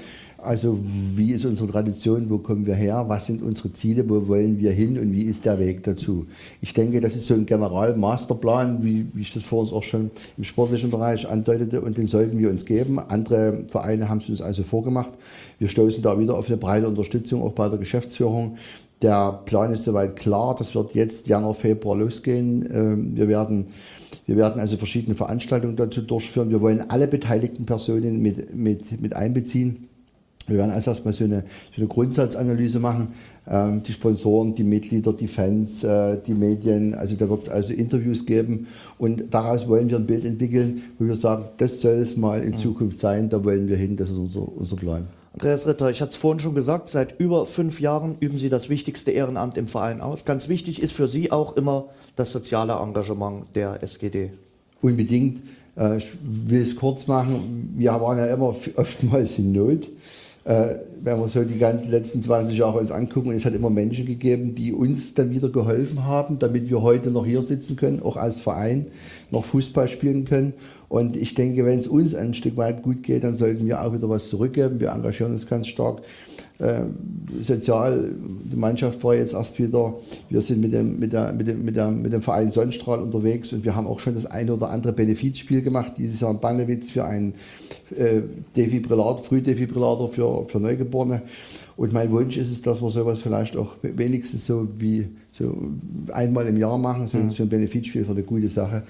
Also wie ist unsere Tradition, wo kommen wir her, was sind unsere Ziele, wo wollen wir hin und wie ist der Weg dazu? Ich denke, das ist so ein General-Masterplan, wie, wie ich das vorhin auch schon im sportlichen Bereich andeutete, und den sollten wir uns geben. Andere Vereine haben es uns also vorgemacht. Wir stoßen da wieder auf eine breite Unterstützung, auch bei der Geschäftsführung. Der Plan ist soweit klar, das wird jetzt Januar, Februar losgehen. Wir werden, wir werden also verschiedene Veranstaltungen dazu durchführen. Wir wollen alle beteiligten Personen mit, mit, mit einbeziehen. Wir werden also erstmal so eine, so eine Grundsatzanalyse machen. Ähm, die Sponsoren, die Mitglieder, die Fans, äh, die Medien, also da wird es also Interviews geben. Und daraus wollen wir ein Bild entwickeln, wo wir sagen, das soll es mal in Zukunft sein, da wollen wir hin, das ist unser, unser Plan.
Andreas Ritter, ich hatte es vorhin schon gesagt, seit über fünf Jahren üben Sie das wichtigste Ehrenamt im Verein aus. Ganz wichtig ist für Sie auch immer das soziale Engagement der S G D.
Unbedingt. Äh, ich will es kurz machen. Wir waren ja immer oftmals in Not. Äh, wenn wir so die ganzen letzten zwanzig Jahre uns angucken, und es hat immer Menschen gegeben, die uns dann wieder geholfen haben, damit wir heute noch hier sitzen können, auch als Verein noch Fußball spielen können. Und ich denke, wenn es uns ein Stück weit gut geht, dann sollten wir auch wieder was zurückgeben. Wir engagieren uns ganz stark äh, sozial. Die Mannschaft war jetzt erst wieder, wir sind mit dem, mit, der, mit, dem, mit, der, mit dem Verein Sonnenstrahl unterwegs, und wir haben auch schon das eine oder andere Benefizspiel gemacht. Dieses Jahr in Bannewitz für einen äh, Defibrillator, Frühdefibrillator für, für Neugeborene. Und mein Wunsch ist es, dass wir sowas vielleicht auch wenigstens so wie so einmal im Jahr machen, so, mhm. so ein Benefizspiel für eine gute Sache.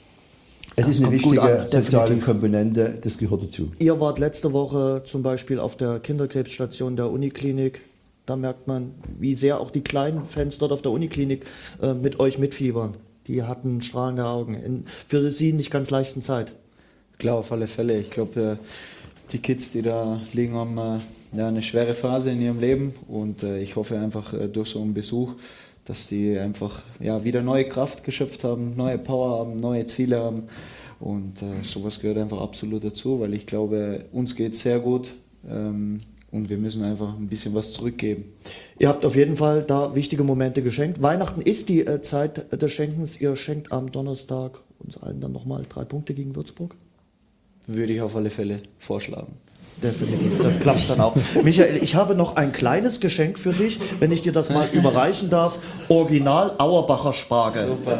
Es das ist eine wichtige an, soziale Komponente, das gehört dazu.
Ihr wart letzte Woche zum Beispiel auf der Kinderkrebsstation der Uniklinik. Da merkt man, wie sehr auch die kleinen Fans dort auf der Uniklinik äh, mit euch mitfiebern. Die hatten strahlende Augen. In, für sie nicht ganz leichten Zeit.
Klar, auf alle Fälle. Ich glaube, die Kids, die da liegen, haben äh, ja, eine schwere Phase in ihrem Leben. Und äh, ich hoffe einfach äh, durch so einen Besuch, dass die einfach ja, wieder neue Kraft geschöpft haben, neue Power haben, neue Ziele haben. Und äh, sowas gehört einfach absolut dazu, weil ich glaube, uns geht es sehr gut ähm, und wir müssen einfach ein bisschen was zurückgeben.
Ihr habt auf jeden Fall da wichtige Momente geschenkt. Weihnachten ist die äh, Zeit des Schenkens. Ihr schenkt am Donnerstag uns allen dann nochmal drei Punkte gegen Würzburg.
Würde ich auf alle Fälle vorschlagen.
Definitiv, das klappt dann auch. Michael, ich habe noch ein kleines Geschenk für dich, wenn ich dir das mal überreichen darf. Original Auerbacher Spargel.
Super.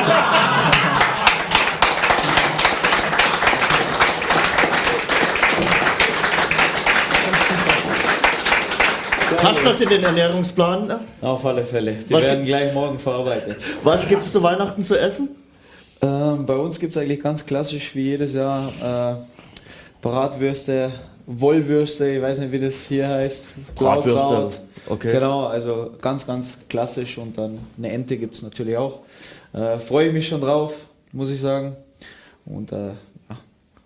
Hast du das in den Ernährungsplan?
Auf alle Fälle. Die
Was
werden gleich morgen verarbeitet.
Was gibt es zu Weihnachten zu essen?
Ähm, bei uns gibt es eigentlich ganz klassisch wie jedes Jahr äh, Bratwürste, Wollwürste, ich weiß nicht, wie das hier heißt.
Bratwürste. Okay.
Genau, also ganz, ganz klassisch. Und dann eine Ente gibt es natürlich auch. Äh, freue ich mich schon drauf, muss ich sagen. Und äh, ja.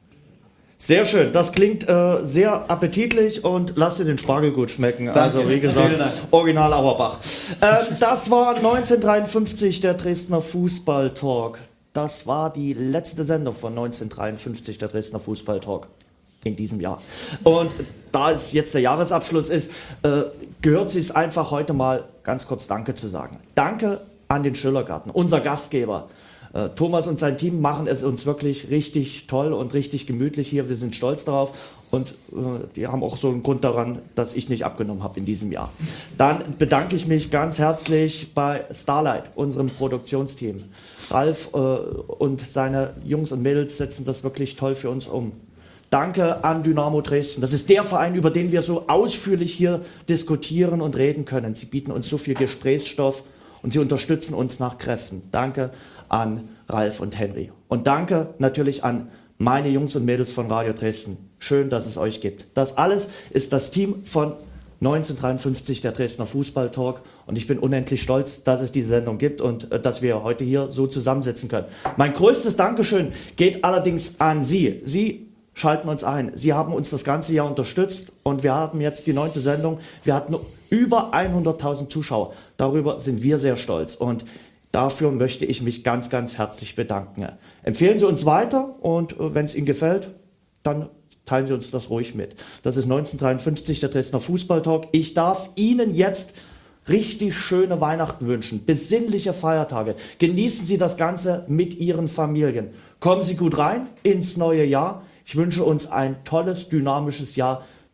Sehr schön, das klingt äh, sehr appetitlich, und lass dir den Spargel gut schmecken.
Danke.
Also wie gesagt, Original Auerbach. Äh, das war neunzehnhundertdreiundfünfzig der Dresdner Fußball-Talk. Das war die letzte Sendung von neunzehnhundertdreiundfünfzig der Dresdner Fußball-Talk in diesem Jahr. Und da es jetzt der Jahresabschluss ist, äh, gehört es einfach heute mal ganz kurz Danke zu sagen. Danke an den Schillergarten, unser Gastgeber. Äh, Thomas und sein Team machen es uns wirklich richtig toll und richtig gemütlich hier. Wir sind stolz darauf, und äh, die haben auch so einen Grund daran, dass ich nicht abgenommen habe in diesem Jahr. Dann bedanke ich mich ganz herzlich bei Starlight, unserem Produktionsteam. Ralf äh, und seine Jungs und Mädels setzen das wirklich toll für uns um. Danke an Dynamo Dresden. Das ist der Verein, über den wir so ausführlich hier diskutieren und reden können. Sie bieten uns so viel Gesprächsstoff und sie unterstützen uns nach Kräften. Danke an Ralf und Henry. Und danke natürlich an meine Jungs und Mädels von Radio Dresden. Schön, dass es euch gibt. Das alles ist das Team von neunzehnhundertdreiundfünfzig, der Dresdner Fußball-Talk. Und ich bin unendlich stolz, dass es diese Sendung gibt und äh, dass wir heute hier so zusammensitzen können. Mein größtes Dankeschön geht allerdings an Sie. Sie schalten uns ein. Sie haben uns das ganze Jahr unterstützt, und wir haben jetzt die neunte Sendung. Wir hatten über hunderttausend Zuschauer. Darüber sind wir sehr stolz, und dafür möchte ich mich ganz, ganz herzlich bedanken. Empfehlen Sie uns weiter, und äh, wenn es Ihnen gefällt, dann teilen Sie uns das ruhig mit. Das ist neunzehnhundertdreiundfünfzig, der Dresdner Fußball-Talk. Ich darf Ihnen jetzt richtig schöne Weihnachten wünschen, besinnliche Feiertage. Genießen Sie das Ganze mit Ihren Familien. Kommen Sie gut rein ins neue Jahr. Ich wünsche uns ein tolles, dynamisches Jahr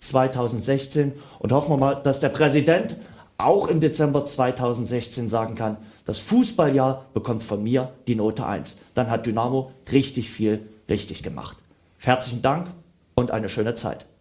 zweitausendsechzehn und hoffen wir mal, dass der Präsident auch im Dezember zweitausendsechzehn sagen kann, das Fußballjahr bekommt von mir die Note eins. Dann hat Dynamo richtig viel richtig gemacht. Herzlichen Dank und eine schöne Zeit.